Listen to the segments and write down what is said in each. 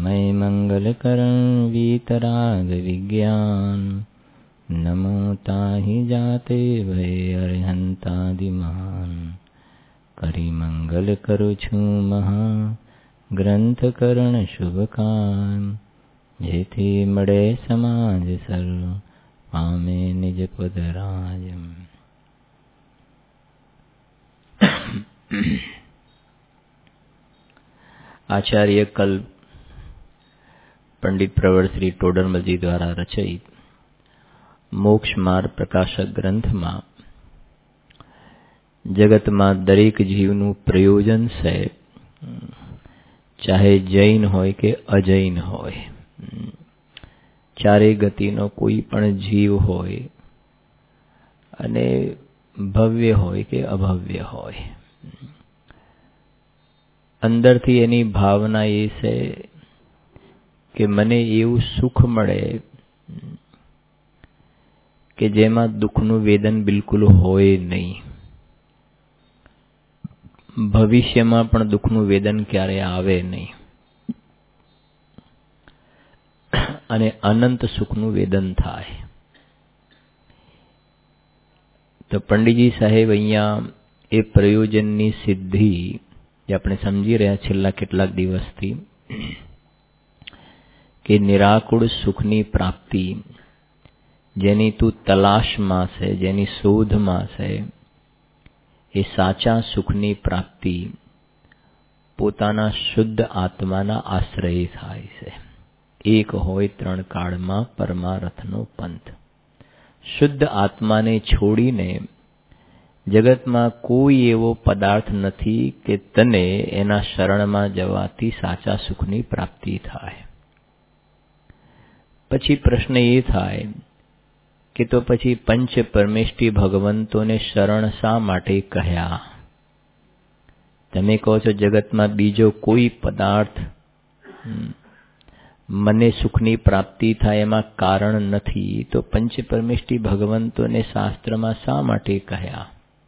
मैं मंगल करण वीतराग विज्ञान नमो ताहि जाते भय अरहंतादिमान करी मंगल करू छू महा ग्रंथ करण शुभ काम जेथी मळे समाज सर्व पामे निज पद राज। आचार्य कल्प पंडित प्रवर श्री टोडरमल जी द्वारा रचित मोक्ष मार्ग प्रकाशक ग्रंथ में जगत में दरेक जीवनु प्रयोजन से चाहे जैन होय के अजैन होय चारे गतिनो कोई पण जीव होय अने भव्य होय के अभव्य होय अंदर थी एनी भावना ये से कि मने एवं सुख मळे कि जेमा दुखनु वेदन बिल्कुल होय नहीं भविष्य में पण दुखनु वेदन क्यारे आवे नहीं अने अनंत सुखनु वेदन थाय। तो पंडितजी साहेब अहींया ए प्रयोजननी सिद्धि जे आपणे समजी रह्या छेल्ला केटलाक दिवसथी कि निराकुल सुखनी प्राप्ति जेनी तू तलाश में से जेनी शोध में से ए साचा सुखनी प्राप्ति पोताना शुद्ध आत्माना आश्रय थाय छे। एक होय त्रण काल में परमार्थनो पंथ शुद्ध आत्मा ने छोड़ीने जगत में कोई एवो पदार्थ नथी के तने एना शरण में जवाती साचा सुखनी प्राप्ति थाय। पछी प्रश्न ये थाय कि तो पछी पंच परमेष्टि भगवंतो ने शरण शा माटे कह्या? तमे कहो छो जगत में बीजो कोई पदार्थ मने सुखनी प्राप्ति थाय एमां कारण नथी तो पंच परमेष्टि भगवंतो ने शास्त्र में शा माटे कह्या?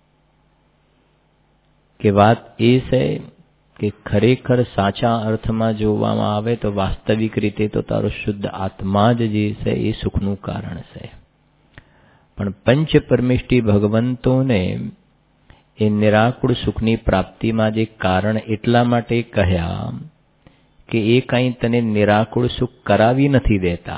के बात ए छे कि खरेखर साचा अर्थ में जोवामां आवे तो वास्तविक रीते तो तारो शुद्ध आत्मा ज जे छे ए सुखनु कारण छे पण पंच परमेष्टि भगवंतो ने ए निराकुल सुखनी प्राप्ति में जे कारण एटला माटे कह्या कि ए काई तने निराकुल सुख करावी नथी देता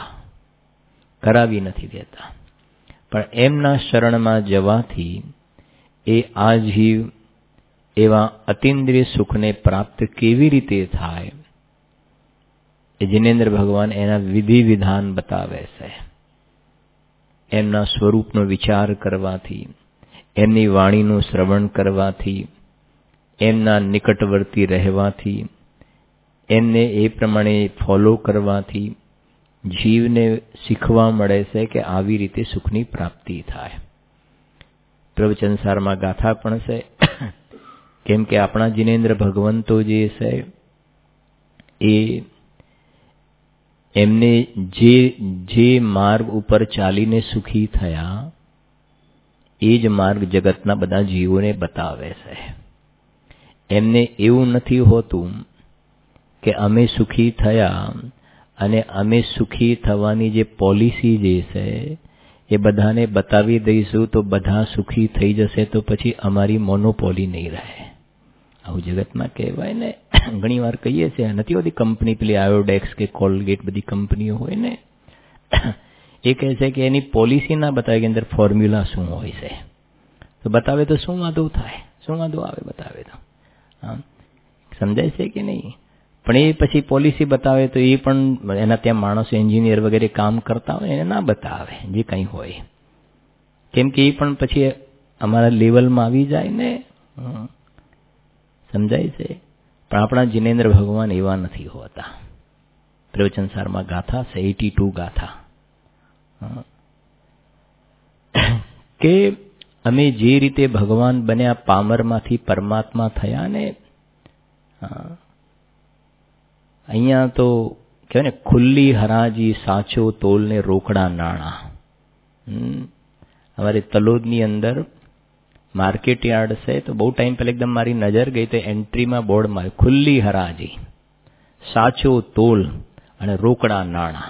पण एमना शरण में जवाथी ए आ जीव एवा अतीन्द्रिय सुख ने प्राप्त केवी रीते थाय जिनेन्द्र भगवान एना विधि विधान बतावे छे। एमना स्वरूपनो विचार करवाथी एमनी वाणीनुं श्रवण करवाथी एमना निकटवर्ती रहेवाथी एमने ए प्रमाणे फॉलो करवाथी जीवने शीखवा मळे छे के आवी रीते सुखनी प्राप्ति थाय। प्रवचन सारमां गाथा पण छे केम के आपणा जिनेन्द्र भगवंतो जे छे ए एमने जे मार्ग उपर चालीने सुखी थया ए ज मार्ग जगतना बधा जीवोने बतावे छे। एमने एवुं नथी होतुं के अमे सुखी थया अने अमे सुखी थवानी जे पॉलिसी जे छे ए बधाने बतावी दईशुं तो बधा सुखी थई जशे तो पछी अमारी मोनोपोली नहीं रहे। आવું જગતમાં કહેવાય ને ઘણી વાર કહીએ છીએ નથી હોતી કંપની પેલી આયોડેક્સ કે કોલગેટ બધી કંપનીઓ હોય ને એ કહે છે કે એની પોલિસી ના બતાવે કે અંદર ફોર્મ્યુલા શું હોય છે તો બતાવે તો શું વાંધો થાય શું વાંધો આવે બતાવે તો સમજાય છે કે નહીં પણ એ પછી પોલિસી બતાવે તો એ પણ એના ત્યાં માણસો એન્જિનિયર વગેરે કામ કરતા હોય એને ના બતાવે જે કંઈ હોય કેમ કે એ પણ પછી અમારા લેવલમાં આવી જાય ને समझाय छे पण आपणा जिनेन्द्र भगवान एवा नहीं होता। प्रवचन सार में गाथा से 82 गाथा के अमे जे रीते भगवान बन्या पामर मांथी परमात्मा थया ने अहींया तो कहेवाय ने खुल्ली हराजी साचो तोल ने रोकड़ा नाणा। हमारे तलोदनी अंदर मार्केट यार्ड से तो बहुत टाइम पहले एकदम मारी नजर गई तो एंट्री में बोर्ड मार खुली हराजी સાચો તોલ અને રોકડા નાણાં.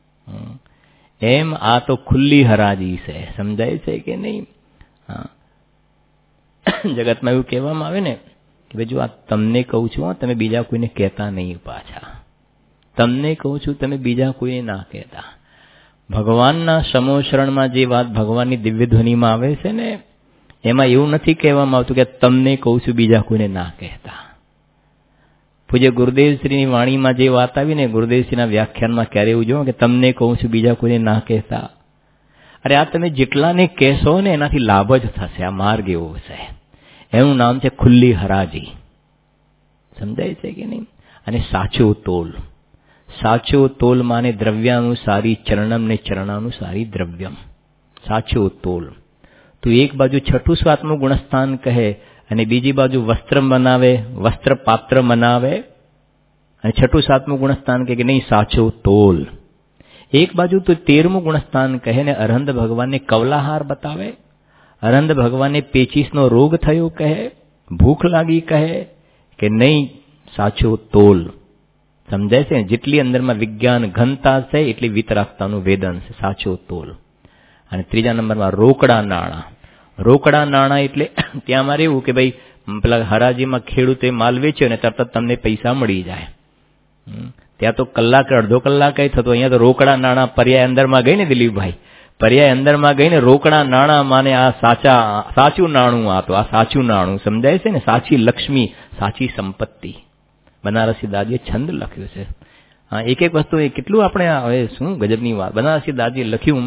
એમ આ તો ખુલ્લી હરાજી છે. સમજાય છે કે નહીં? હા, જગતમાં એવું કહેવામાં આવે ને કે ભાઈ જો આ તમને કહું છું, તમે બીજા કોઈને કહેતા નહીં. પાછા તમને કહું છું, તમે બીજા કોઈને ના કહેતા. ભગવાનના સમોશરણમાં જે વાત ભગવાનની દિવ્ય ધ્વનિમાં આવે છે ને, એમાં એવું નથી કહેવામાં આવતું કે તમને કહું છું, બીજા કોઈને ના કહેતા. પૂજ્ય ગુરુદેવશ્રીની વાણીમાં જે વાત આવી ને, ગુરુદેવશ્રીના વ્યાખ્યાનમાં ક્યારે એવું જોયું કે તમને કહું છું, બીજા કોઈને ના કહેતા. અરે આ તમે જેટલાને કહેશો ને એનાથી લાભ જ થશે. આ માર્ગ એવો છે. એનું નામ છે ખુલ્લી હરાજી. સમજાય છે કે નહીં? અને સાચો તોલ. સાચો તોલ માને દ્રવ્યાનુસારી ચરણમ ને ચરણાનુસારી દ્રવ્યમ. સાચો તોલ. તો એક બાજુ છઠ્ઠું સ્વાત્મનું ગુણસ્થાન કહે અને બીજી બાજુ વસ્ત્ર બનાવે, વસ્ત્ર પાત્ર બનાવે, અને છઠ્ઠું સાતમું ગુણસ્થાન કહે કે નહીં સાચો તોલ. એક બાજુ તો 13મું ગુણસ્થાન કહે ને અરહંત ભગવાનને કવલાહાર બતાવે, અરહંત ભગવાનને પેચીસનો રોગ થયો કહે, ભૂખ લાગી કહે કે નહીં સાચો તોલ. સમજાય છે? જેટલી અંદરમાં વિજ્ઞાન ઘનતા છે એટલી વિતરાગતાનું વેદન છે. સાચો તોલ. અને ત્રીજા નંબરમાં રોકડા નાણાં. રોકડા નાણાં એટલે ત્યાં મારે એવું કે ભાઈ પેલા હરાજીમાં ખેડૂતે માલ વેચ્યો ને તરત તમને પૈસા મળી જાય. ત્યાં તો કલાક અડધો કલાક થતો. અહીંયા તો રોકડા નાણાં પર્યાય અંદરમાં ગઈ ને દિલીપભાઈ, પર્યાય અંદરમાં ગઈ ને રોકડા નાણાં માને આ સાચું નાણું. આ તો આ સાચું નાણું. સમજાય છે ને? સાચી લક્ષ્મી, સાચી સંપત્તિ. બનારસી દાદીએ છંદ લખ્યો છે. હા, એક એક વસ્તુ એ કેટલું આપણે હવે શું ગજબની વાત બનારસી દાદીએ લખ્યું.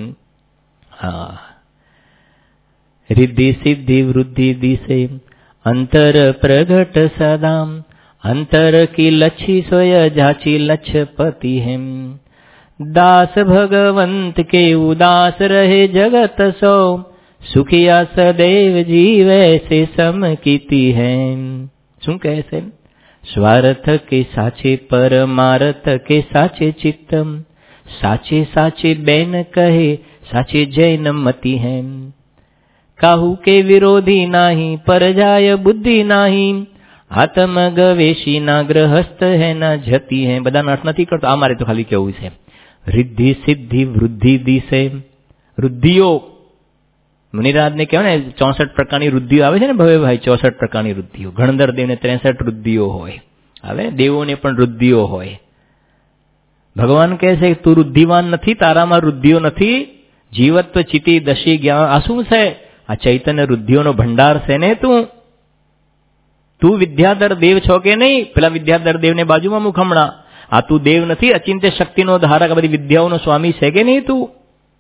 હા, રિદ્ધિ સિદ્ધિ વૃદ્ધિ દિશે અંતર પ્રગટ સદામ અંતર કી લચ્છી સોય જાચી લચ્છપતિ હેમ દાસ ભગવંત કે ઉદાસ રહે જગત સો સુખિયા સદૈવ જીવે સે સમકીતિ હેમ. શું કહે છે? સ્વાર્થ કે સાચે પરમાર્થ કે સાચે ચિત્તમ સાચે સાચે બેન કહે સાચે જૈન મતિ હેમ. કાહુ કે વિરોધી નાહી પર જાય બુદ્ધિ નાહી આત્મ ગવેશી ના ગ્રહસ્થ હે ના જતી હે. બધાનો અર્થ નથી કરતો, આ મારે તો ખાલી કેવું છે. રિદ્ધિ સિદ્ધિ વૃદ્ધિ દિશે. વૃદ્ધિઓ મુનિરાજને કહેવાય ને 64 પ્રકારની વૃદ્ધિઓ આવે છે ને ભવેભાઈ, 64 પ્રકારની વૃદ્ધિઓ. ગણધર દેવને 63 વૃદ્ધિઓ હોય. હવે દેવોને પણ વૃદ્ધિઓ હોય. ભગવાન કહે છે તું વૃદ્ધિવાન નથી, તારામાં વૃદ્ધિઓ નથી. જીવત્વ ચિતિ દશી જ્ઞાન. આ શું છે? આ ચૈતન્ય વૃદ્ધિઓનો ભંડાર છે ને. તું વિદ્યાધર દેવ છો કે નહીં? પેલા વિદ્યાધર દેવને બાજુમાં મૂક હમણાં. આ તું દેવ નથી, અચિંત્ય શક્તિનો ધારક, બધી વિદ્યાઓનો સ્વામી છે કે નહીં તું?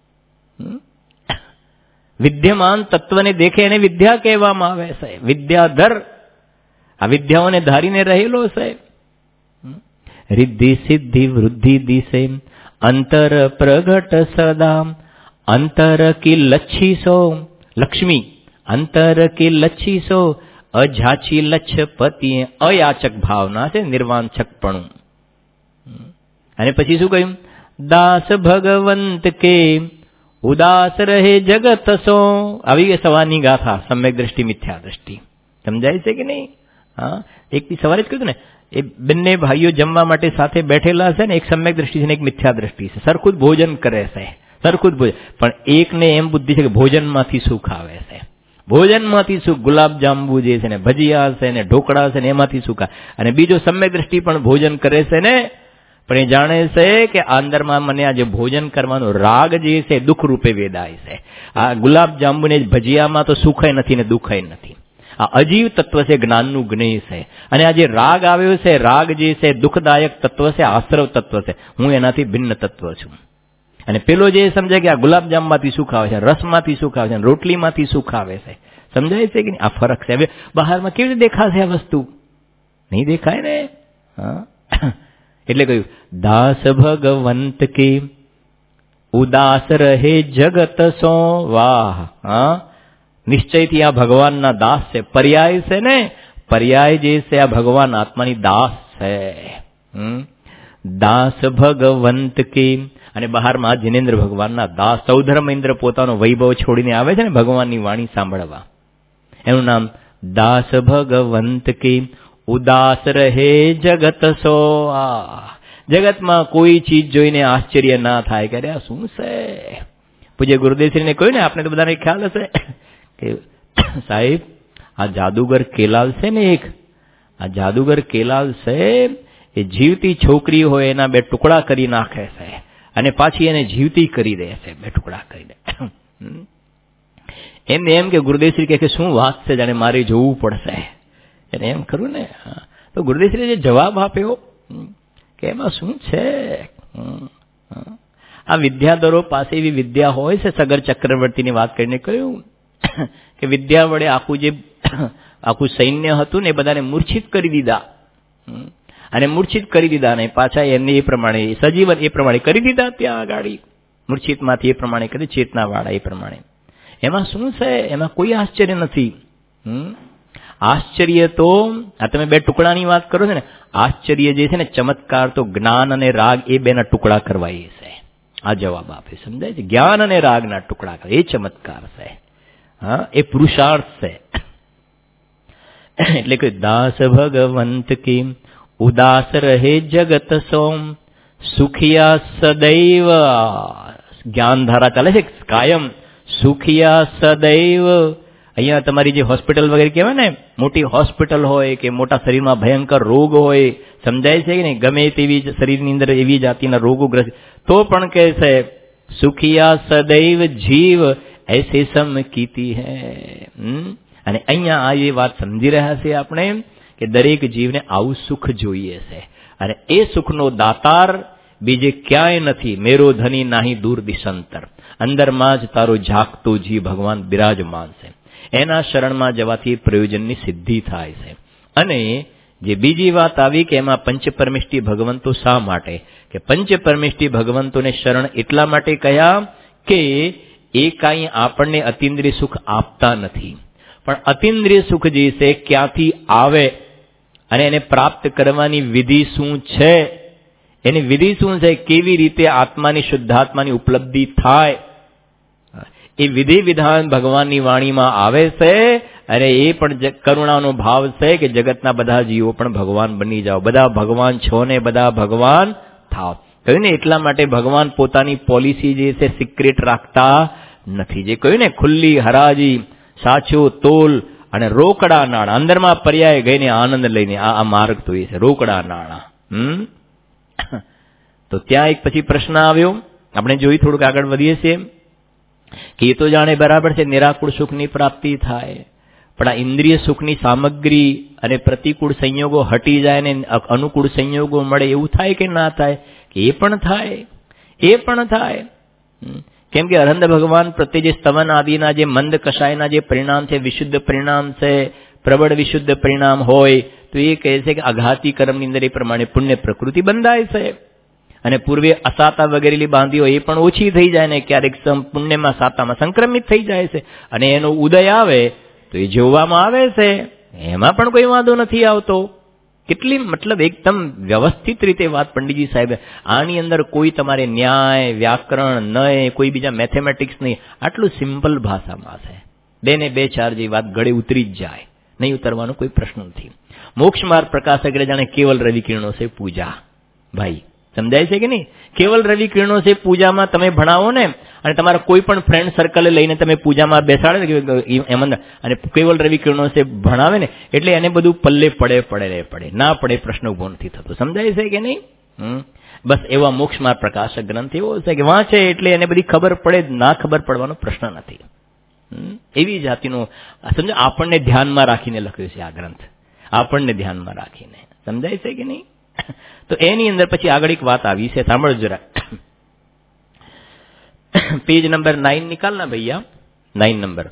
વિદ્યમાન તત્વને દેખે એને વિદ્યા કહેવામાં આવે છે. વિદ્યાધર આ વિદ્યાઓને ધારીને રહેલો છે. રિદ્ધિ સિદ્ધિ વૃદ્ધિ દિશે અંતર પ્રગટ સદા અંતર કી લચ્છીસો લક્ષ્મી અંતર કી લચ્છીસો અજાચી લચ્છપતિ. અયાચક ભાવના છે, નિર્વાંછકપણું. અને પછી શું કહ્યું? દાસ ભગવંત કે ઉદાસ રહે જગત સો. આવી સવારની ગાથા. સમ્યક દ્રષ્ટિ મિથ્યા દ્રષ્ટિ. સમજાય છે કે નહીં? હા, એક સવારે જ કહ્યું ને, એ બંને ભાઈઓ જમવા માટે સાથે બેઠેલા છે ને, એક સમ્યક દ્રષ્ટિ છે ને એક મિથ્યા દ્રષ્ટિ છે. સરખું જ ભોજન કરે છે, સરખું જ ભોજન, પણ એકને એમ બુદ્ધિ છે કે ભોજનમાંથી સુખ આવે છે. ભોજનમાંથી સુખ, ગુલાબ જાંબુ જે છે ને, ભજીયા છે ને, ઢોકળા છે ને, એમાંથી સુખ. અને બીજો સમ્યક દ્રષ્ટિ પણ ભોજન કરે છે ને, પણ એ જાણે છે કે અંદરમાં મને આ જે ભોજન કરવાનો રાગ જે છે દુઃખ રૂપે વેદાય છે. આ ગુલાબ જાંબુ ને ભજીયામાં તો સુખય નથી ને દુઃખય નથી. આ અજીવ તત્વ છે, જ્ઞાનનું જ્ઞેય છે. અને આ જે રાગ આવ્યો છે, રાગ જે છે દુઃખદાયક તત્વ છે, આશ્રવ તત્વ છે. હું એનાથી ભિન્ન તત્વ છું. અને પેલો જે સમજાય કે આ ગુલાબજામમાંથી સુખ આવે છે, રસમાંથી સુખ આવે છે, રોટલીમાંથી સુખ આવે છે. સમજાય છે કે આ ફરક છે. હવે બહારમાં કેવી રીતે દેખાશે આ વસ્તુ? નહીં દેખાય ને. હા, એટલે કહ્યું દાસ ભગવંત કે ઉદાસ રહે જગત સો. વાહ! હા, નિશ્ચયથી આ ભગવાનના દાસ છે. પર્યાય છે ને, પર્યાય જે છે આ ભગવાન આત્માની દાસ છે. દાસ ભગવંત કે. અને બહારમાં જિનેન્દ્ર ભગવાનના દાસ. સૌધર્મેન્દ્ર પોતાનો વૈભવ છોડીને આવે છે ને ભગવાનની વાણી સાંભળવા. એનું નામ દાસ ભગવંત કે ઉદાસ રહે જગત સો. જગતમાં કોઈ ચીજ જોઈને આશ્ચર્ય ના થાય કે અરે આ શું છે. પૂજ્ય ગુરુદેવશ્રીને કહ્યું ને, આપણે તો બધાને ખ્યાલ હશે કે સાહેબ આ જાદુગર કેલાલ છે ને, આ જાદુગર કેલાલ છે એ જીવતી છોકરી હોય એના 2 ટુકડા કરી નાખે છે અને પાછી એને જીવતી કરી દે છે, 2 ટુકડા કરી દે. એમ કે ગુરુદેવશ્રી કહે કે શું વાત છે, જાણે મારે જોવું પડશે. એને એમ ખરું ને. તો ગુરુદેવશ્રીએ જે જવાબ આપ્યો કે એમાં શું છે. આ વિદ્યાધરો પાસે એવી વિદ્યા હોય છે. સગર ચક્રવર્તીની વાત કરીને કહ્યું કે વિદ્યા વડે આખું સૈન્ય હતું ને એ બધાને મૂર્છિત કરી દીધા, અને મૂર્છિત કરી દીધા ને પાછા એમને એ પ્રમાણે સજીવન એ પ્રમાણે કરી દીધા. ત્યાં આગળ મૂર્છિતમાંથી એ પ્રમાણે કરી ચેતનાવાળા એ પ્રમાણે. એમાં શું છે, એમાં કોઈ આશ્ચર્ય નથી. આશ્ચર્ય તો આ તમે 2 ટુકડાની વાત કરો છો ને, આશ્ચર્ય જે છે ને, ચમત્કાર તો જ્ઞાન અને રાગ એ 2ના ટુકડા કરવા એ છે. આ જવાબ આપે, સમજાય છે? જ્ઞાન અને રાગના ટુકડા કરે એ ચમત્કાર છે. હા, એ પુરુષાર્થ છે. એટલે કે દાસ ભગવંત કી ઉદાસ રહે જગત સોમ, સુખિયા સદૈવ. જ્ઞાન ધારા ચાલે છે કાયમ. સુખિયા સદૈવ. અહીંયા તમારી જે હોસ્પિટલ વગેરે કહેવાય ને, મોટી હોસ્પિટલ હોય કે મોટા શરીરમાં ભયંકર રોગ હોય, સમજાય છે કે નહીં, ગમે તેવી શરીરની અંદર એવી જાતિના રોગો ગ્રસ્ત, તો પણ કહે છે સુખિયા સદૈવ જીવ એસે સમ કીતી હૈ. અને અહીંયા આ એ વાત સમજી રહ્યા છે આપણે કે દરેક જીવને આવું સુખ જોઈએ છે, અને એ સુખનો દાતાર બીજે ક્યાંય નથી. મેરો ધની નાહી દૂર દિશંતર. અંદરમાં જ તારો જાગતો જીવ ભગવાન બિરાજમાન છે. એના શરણમાં જવાથી પ્રયોજનની સિદ્ધિ થાય છે. અને જે બીજી વાત આવી કે એમાં પંચપરમેષ્ઠી ભગવંતો શા માટે, કે પંચપરમેષ્ઠી ભગવંતોને શરણ એટલા માટે કહ્યા કે એ કાંઈ આપણને અતિન્દ્રિય સુખ આપતા નથી, પણ અતિન્દ્રિય સુખ જે છે ક્યાંથી આવે અને એને પ્રાપ્ત કરવાની વિધિ શું છે, એની વિધિ શું છે, કેવી રીતે આત્માની શુદ્ધાત્માની ઉપલબ્ધિ થાય, એ વિધિ વિધાન ભગવાનની વાણીમાં આવે છે. અને એ પણ કરુણાનો ભાવ છે કે જગતના બધા જીવો પણ ભગવાન બની જાઓ. બધા ભગવાન છો ને બધા ભગવાન થાવ. કહ્યું ને, એટલા માટે ભગવાન પોતાની પોલિસી જે છે સિક્રેટ રાખતા નથી. જે કહ્યું ને, ખુલ્લી હરાજી, સાચો તોલ અને રોકડા નાણાં. અંદરમાં પર્યાય ગઈને આનંદ લઈને આ માર્ગ તો એ છે, રોકડા નાણાં. તો ત્યાં એક પછી પ્રશ્ન આવ્યો, આપણે જોઈ થોડુંક આગળ વધીએ છીએ કે એ તો જાણે બરાબર છે નિરાકુળ સુખની પ્રાપ્તિ થાય, પણ આ ઇન્દ્રિય સુખની સામગ્રી અને પ્રતિકૂળ સંયોગો હટી જાય ને અનુકૂળ સંયોગો મળે, એવું થાય કે ના થાય? કે એ પણ થાય, એ પણ થાય. કેમ કે અરહંત ભગવાન પ્રત્યે જે સ્તવન આદિના જે મંદ કષાયના જે પરિણામ છે, વિશુદ્ધ પરિણામ છે, પ્રબળ વિશુદ્ધ પરિણામ હોય, તો એ કહે છે કે આઘાતી કર્મની અંદર એ પ્રમાણે પુણ્ય પ્રકૃતિ બંધાય છે. અને પૂર્વે અસાતા વગેરેલી બાંધીઓ એ પણ ઓછી થઈ જાય ને ક્યારેક પુણ્યમાં સાતામાં સંક્રમિત થઈ જાય છે, અને એનો ઉદય આવે તો એ જોવામાં આવે છે, એમાં પણ કોઈ વાંધો નથી આવતો. કેટલી મતલબ એકદમ વ્યવસ્થિત રીતે વાત પંડિતજી સાહેબ, આની અંદર કોઈ તમારે ન્યાય, વ્યાકરણ, નય, કોઈ બીજા મેથેમેટિક્સ નહીં, આટલું સિમ્પલ ભાષામાં છે. 2 ને 2 4 જેવી વાત ગળે ઉતરી જ જાય, નહીં ઉતરવાનો કોઈ પ્રશ્ન નથી. મોક્ષ માર્ગ પ્રકાશક જાણે કેવલ રવિ કિરણો છે પૂજા. ભાઈ સમજાય છે કે નહીં? કેવલ રવિ કિરણો છે પૂજામાં તમે ભણાવો ને, અને તમારા કોઈ પણ ફ્રેન્ડ સર્કલ લઈને તમે પૂજામાં બેસાડે એમ, અને કેવલ રવિ કિરણો છે ભણાવે ને, એટલે એને બધું પલ્લે પડે ના પડે પ્રશ્ન ઉભો નથી થતો. સમજાય છે કે નહીં? બસ એવા મોક્ષમાં પ્રકાશક ગ્રંથ એવો છે કે વાંચે એટલે એને બધી ખબર પડે, ના ખબર પડવાનો પ્રશ્ન નથી. એવી જાતિનો સમજો આપણને ધ્યાનમાં રાખીને લખ્યું છે આ ગ્રંથ, આપણને ધ્યાનમાં રાખીને. સમજાય છે કે નહીં? તો એની અંદર પછી આગળ એક વાત આવી છે, સાંભળો જરા. પેજ નંબર 9 નિકાલના ભૈયા, 9 નંબર.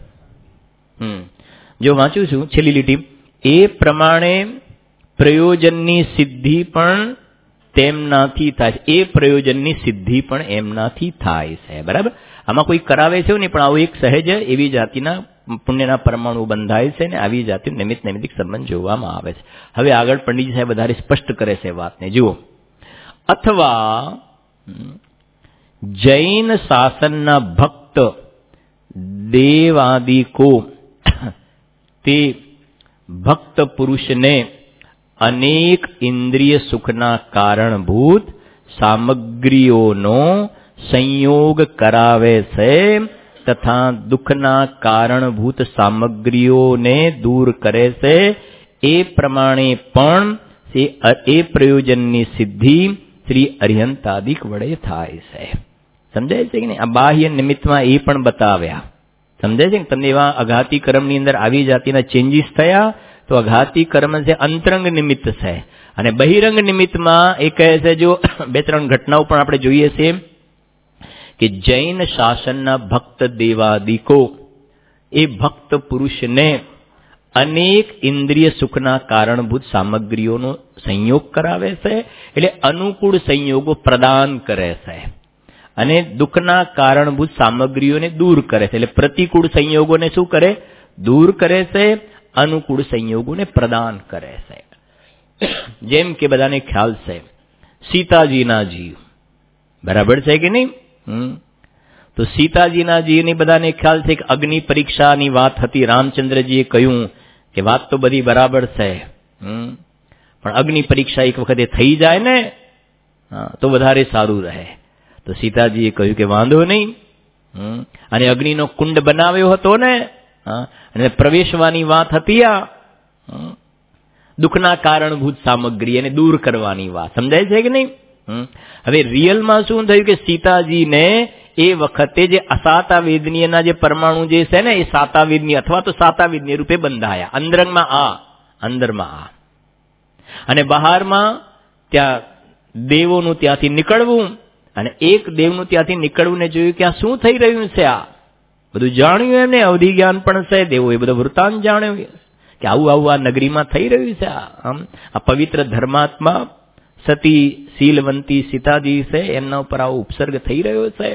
જો વાંચું છું છેલ્લી લીટી, એ પ્રમાણે પ્રયોજનની સિદ્ધિ પણ તેમનાથી થાય છે. એ પ્રયોજનની સિદ્ધિ પણ એમનાથી થાય છે. બરાબર? આમાં કોઈ કરાવે છે નહીં, પણ આવું એક સહેજ એવી જાતિના પુણ્યના પરમાણુ બંધાય છે ને આવી જાતિ નૈમિત્તિક સંબંધ જોવામાં આવે છે. હવે આગળ પંડિતજી સાહેબ વધારે સ્પષ્ટ કરે છે વાતને. જુઓ, અથવા જૈન શાસનના ભક્ત દેવાદિકો તે ભક્ત પુરુષને અનેક ઇન્દ્રિય સુખના કારણભૂત સામગ્રીઓનો સંયોગ કરાવે છે તથા દુઃખના કારણભૂત સામગ્રીઓને દૂર કરે છે, એ પ્રમાણે પણ એ પ્રયોજનની સિદ્ધિ શ્રી અરિહંતાદિક વડે થાય છે. સમજાય છે કે નહીં? આ બાહ્ય નિમિત્તમાં એ પણ બતાવ્યા. સમજાય છે કે તમને એવા અઘાતી કર્મની અંદર આવી જાતિના ચેન્જીસ થયા, તો અઘાતી કર્મ છે અંતરંગ નિમિત્ત છે. અને બહિરંગ નિમિત્તમાં એ કહે છે, જો 2-3 ઘટનાઓ પણ આપણે જોઈએ છીએ કે જૈન શાસનના ભક્ત દેવાદિકો એ ભક્ત પુરુષને અનેક ઇન્દ્રિય સુખના કારણભૂત સામગ્રીઓનો સંયોગ કરાવે છે, એટલે અનુકૂળ સંયોગો પ્રદાન કરે છે, અને દુઃખના કારણભૂત સામગ્રીઓને દૂર કરે છે. એટલે પ્રતિકૂળ સંયોગોને શું કરે? દૂર કરે છે, અનુકૂળ સંયોગોને પ્રદાન કરે છે. જેમ કે બધાને ખ્યાલ છે સીતાજીના જીવ, બરાબર છે કે નહીં? તો સીતાજીના જીવની બધાને ખ્યાલ છે કે અગ્નિ પરીક્ષાની વાત હતી. રામચંદ્રજીએ કહ્યું કે વાત તો બધી બરાબર છે, પણ અગ્નિ પરીક્ષા એક વખતે થઈ જાય ને તો વધારે સારું રહે. તો સીતાજીએ કહ્યું કે વાંધો નહીં, અને અગ્નિનો કુંડ બનાવ્યો હતો ને, અને પ્રવેશવાની વાત હતી. આ દુઃખના કારણભૂત સામગ્રી એને દૂર કરવાની વાત. સમજાય છે કે નહીં? હવે રિયલમાં શું થયું કે સીતાજીને એ વખતે જે અસાતાવેદનીયના જે પરમાણુ જે છે ને, એ સાતાવેદનીય અથવા તો સાતાવેદનીય રૂપે બંધાયા. અંદરમાં આ અને બહારમાં ત્યાં દેવોનું ત્યાંથી નીકળવું, અને એક દેવનું ત્યાંથી નીકળવું ને જોયું કે આ શું થઈ રહ્યું છે. આ બધું જાણ્યું એમને, અવધિ જ્ઞાન પણ છે, દેવો એ બધો વૃત્તાંત જાણ્યો કે આવું આ નગરીમાં થઈ રહ્યું છે. આ પવિત્ર ધર્માત્મા સતી શીલવંતી સીતાજી છે, એમના ઉપર આવો ઉપસર્ગ થઈ રહ્યો છે.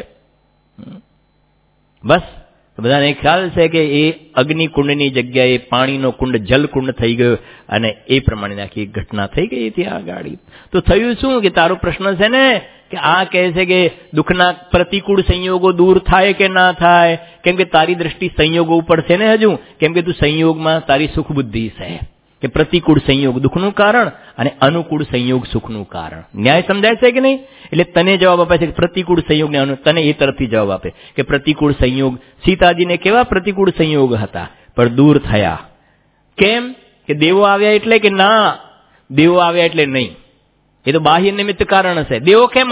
બસ બધાને ખ્યાલ છે કે એ અગ્નિકુંડની જગ્યાએ પાણીનો કુંડ જલકુંડ થઈ ગયો, અને એ પ્રમાણે આખી ઘટના થઈ ગઈ ત્યાં આગળ. તો થયું શું કે તારો પ્રશ્ન છે ને કે આ કહે છે કે દુઃખના પ્રતિકૂળ સંયોગો દૂર થાય કે ના થાય, કેમ કે તારી દ્રષ્ટિ સંયોગો ઉપર છે ને હજુ, કેમ કે તું સંયોગમાં તારી સુખ બુદ્ધિ છે કે પ્રતિકૂળ સંયોગ દુઃખનું કારણ અને અનુકૂળ સંયોગ સુખનું કારણ. ન્યાય સમજાય છે કે નહીં? એટલે તને જવાબ આપે છે કે પ્રતિકૂળ સંયોગ ને તને એ તરફથી જવાબ આપે કે પ્રતિકૂળ સંયોગ સીતાજીને કેવા પ્રતિકૂળ સંયોગ હતા પણ દૂર થયા. કેમ? કે દેવો આવ્યા એટલે કે ના, દેવો આવ્યા એટલે નહીં, એ તો બાહ્ય નિમિત્ત કારણ હશે. દેવો કેમ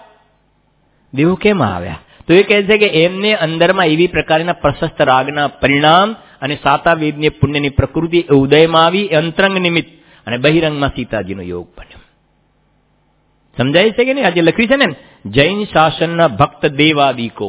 આવ્યા? તો એ કહે છે કે એમને અંદરમાં એવી પ્રકારના પ્રશસ્ત રાગના પરિણામ અને સાતાવેદની પુણ્યની પ્રકૃતિ ઉદયમાં આવી, અંતરંગ નિમિત્ત, અને બહિરંગમાં સીતાજીનો યોગ બન્યો. સમજાય છે કે નહીં? આજે લખ્યું છે ને જૈન શાસનના ભક્ત દેવાદિકો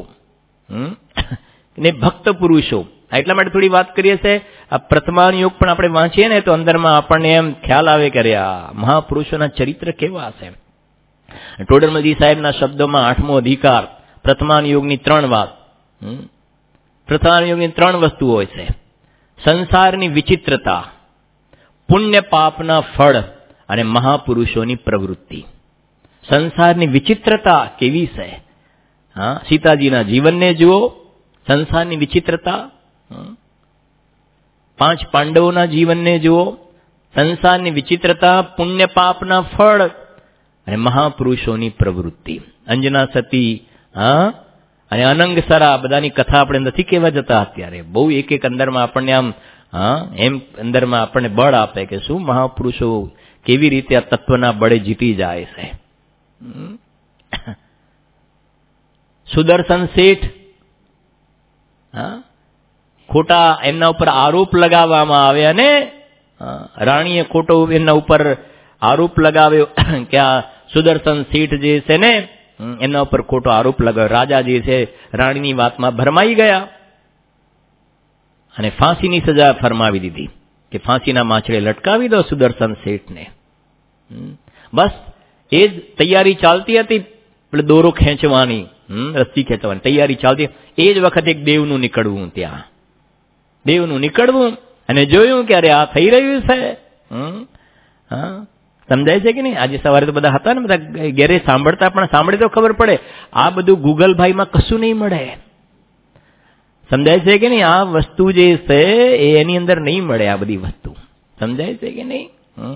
ને ભક્ત પુરુષો. એટલા માટે થોડી વાત કરીએ છીએ. આ પ્રથમાન યોગ પણ આપણે વાંચીએ ને તો અંદરમાં આપણને એમ ખ્યાલ આવે કે આ મહાપુરુષોના ચરિત્ર કેવા છે. ટોડરમલજી સાહેબના શબ્દોમાં 8મો અધિકાર પ્રથમાન યોગની 3 વાત. પ્રથમાન યોગની 3 વસ્તુ હોય છે: સંસારની વિચિત્રતા, પુણ્ય પાપના ફળ અને મહાપુરુષોની પ્રવૃત્તિ. સંસારની વિચિત્રતા કેવી છે? સીતાજીના જીવનને જુઓ, સંસારની વિચિત્રતા. 5 પાંડવોના જીવનને જુઓ, સંસારની વિચિત્રતા, પુણ્ય પાપના ફળ અને મહાપુરુષોની પ્રવૃત્તિ. અંજના સતી અને અનંગસરા બધાની કથા આપણે નથી કહેવા જતા અત્યારે. બહુ એક અંદરમાં આપણને આમ એમ અંદરમાં આપણને બળ આપે કે શું મહાપુરુષો કેવી રીતે આ તત્વના બળે જીતી જાય છે. સુદર્શન શેઠ, ખોટા એમના ઉપર આરોપ લગાવવામાં આવ્યા ને, રાણીએ ખોટો એમના ઉપર આરોપ લગાવ્યો કે આ સુદર્શન શેઠ જે છે ને એમના ઉપર ખોટો આરોપ લગાવ્યો. રાજા જે છે રાણીની વાતમાં ભરમાઈ ગયા અને ફાંસીની સજા ફરમાવી દીધી કે ફાંસીના માછડે લટકાવી દો સુદર્શન શેઠને. બસ એ જ તૈયારી ચાલતી હતી, એટલે દોરો ખેંચવાની, રસ્સી ખેંચવાની તૈયારી ચાલતી. એ જ વખતે એક દેવનું નીકળવું, ત્યાં દેવનું નીકળવું અને જોયું કે અરે આ થઈ રહ્યું છે. સમજાય છે કે નહીં? આજે સવારે તો બધા હતા ને, બધા ઘેરે સાંભળતા, પણ સાંભળે તો ખબર પડે. આ બધું ગૂગલ ભાઈમાં કશું નહીં મળે. સમજાય છે કે નહીં? આ વસ્તુ જે છે એ એની અંદર નહીં મળે. આ બધી વસ્તુ સમજાય છે કે નહીં?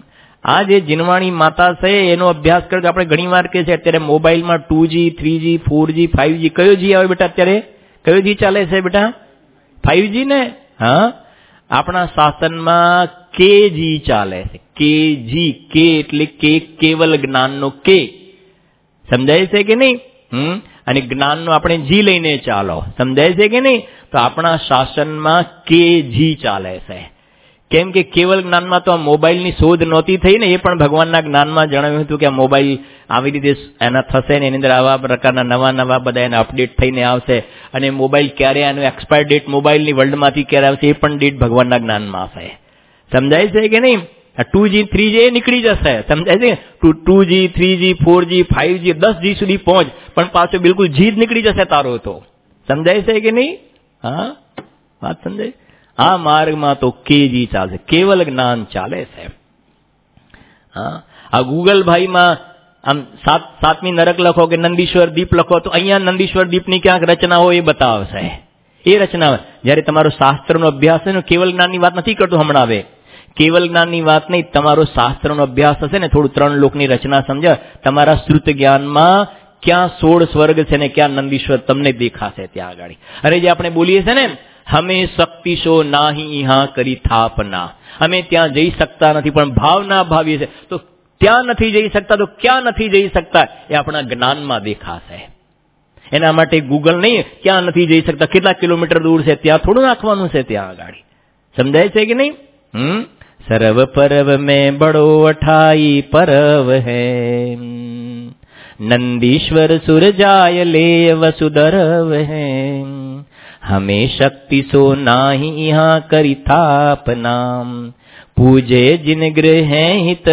આ જે જીનવાણી માતા છે એનો અભ્યાસ કરતો આપણે ઘણી વાર કે છે અત્યારે મોબાઈલમાં 2G 3G 4G 5G કયો જી આવે બેટા? અત્યારે કયો જી ચાલે છે બેટા? 5G ને? હા, આપણા શાસનમાં કેજી ચાલે છે. કેજી, કે એટલે કે કેવલ જ્ઞાનનો કે. સમજાય છે કે નહીં? અને જ્ઞાનનો આપણે જી લઈને ચાલો. સમજાય છે કે નહીં? તો આપણા શાસનમાં કેજી ચાલે છે. કેમ કે કેવલ જ્ઞાનમાં તો આ મોબાઈલની શોધ નહોતી થઈ ને, એ પણ ભગવાનના જ્ઞાનમાં જણાવ્યું હતું કે આ મોબાઈલ આવી રીતે એના થશે ને એની અંદર આવા પ્રકારના નવા બધા એના અપડેટ થઈને આવશે, અને મોબાઈલ ક્યારે આનું એક્સપાયર ડેટ મોબાઈલની વર્લ્ડમાંથી ક્યારે આવશે એ પણ ડેટ ભગવાનના જ્ઞાનમાં હશે. સમજાય છે કે નહીં? 2G 3G એ નીકળી જશે. સમજાય છે? 2G 3G 4G 5G 10G સુધી પહોંચ, પણ પાછો બિલકુલ જી જ નીકળી જશે તારો તો. સમજાય છે કે નહીં? હા, વાત સમજાય? આ માર્ગમાં તો કેજી ચાલશે, કેવલ જ્ઞાન ચાલે છે. હા, આ ગૂગલ ભાઈમાં આમ સાતમી નરક લખો કે નંદીશ્વર દીપ લખો તો અહીંયા નંદીશ્વર દીપની ક્યાંક રચના હોય એ બતાવશે. એ રચના જ્યારે તમારો શાસ્ત્રનો અભ્યાસ છે ને, કેવલ જ્ઞાનની વાત નથી કરતો હમણાં. હવે કેવલ જ્ઞાનની વાત નહીં, તમારો શાસ્ત્રનો અભ્યાસ હશે ને, થોડું 3 લોકની રચના સમજ્યા, તમારા શ્રુત જ્ઞાનમાં ક્યાં 16 સ્વર્ગ છે ને ક્યાં નંદીશ્વર તમને દેખાશે ત્યાં આગળ. અરે જે આપણે બોલીએ છે ને, હમે શક્તિશો નાહી ઈહા કરી થાપના, અમે ત્યાં જઈ શકતા નથી પણ ભાવના ભાવીએ છે. તો ત્યાં નથી જઈ શકતા તો ક્યાં નથી જઈ શકતા એ આપણા જ્ઞાનમાં દેખાશે. એના માટે ગૂગલ નહીં, ક્યાં નથી જઈ શકતા, કેટલા કિલોમીટર દૂર છે ત્યાં થોડું નાખવાનું છે ત્યાં આગળ. સમજાય છે કે નહીં? સર્વ પરવ મેં બડો અઠાઈ પરવ હૈ, નંદીશ્વર સુર જાય લે વસુધરવ હૈ, હમે શક્તિ સો નાહી યહાં કરી થાપના, પૂજે જિન ગૃહે હિત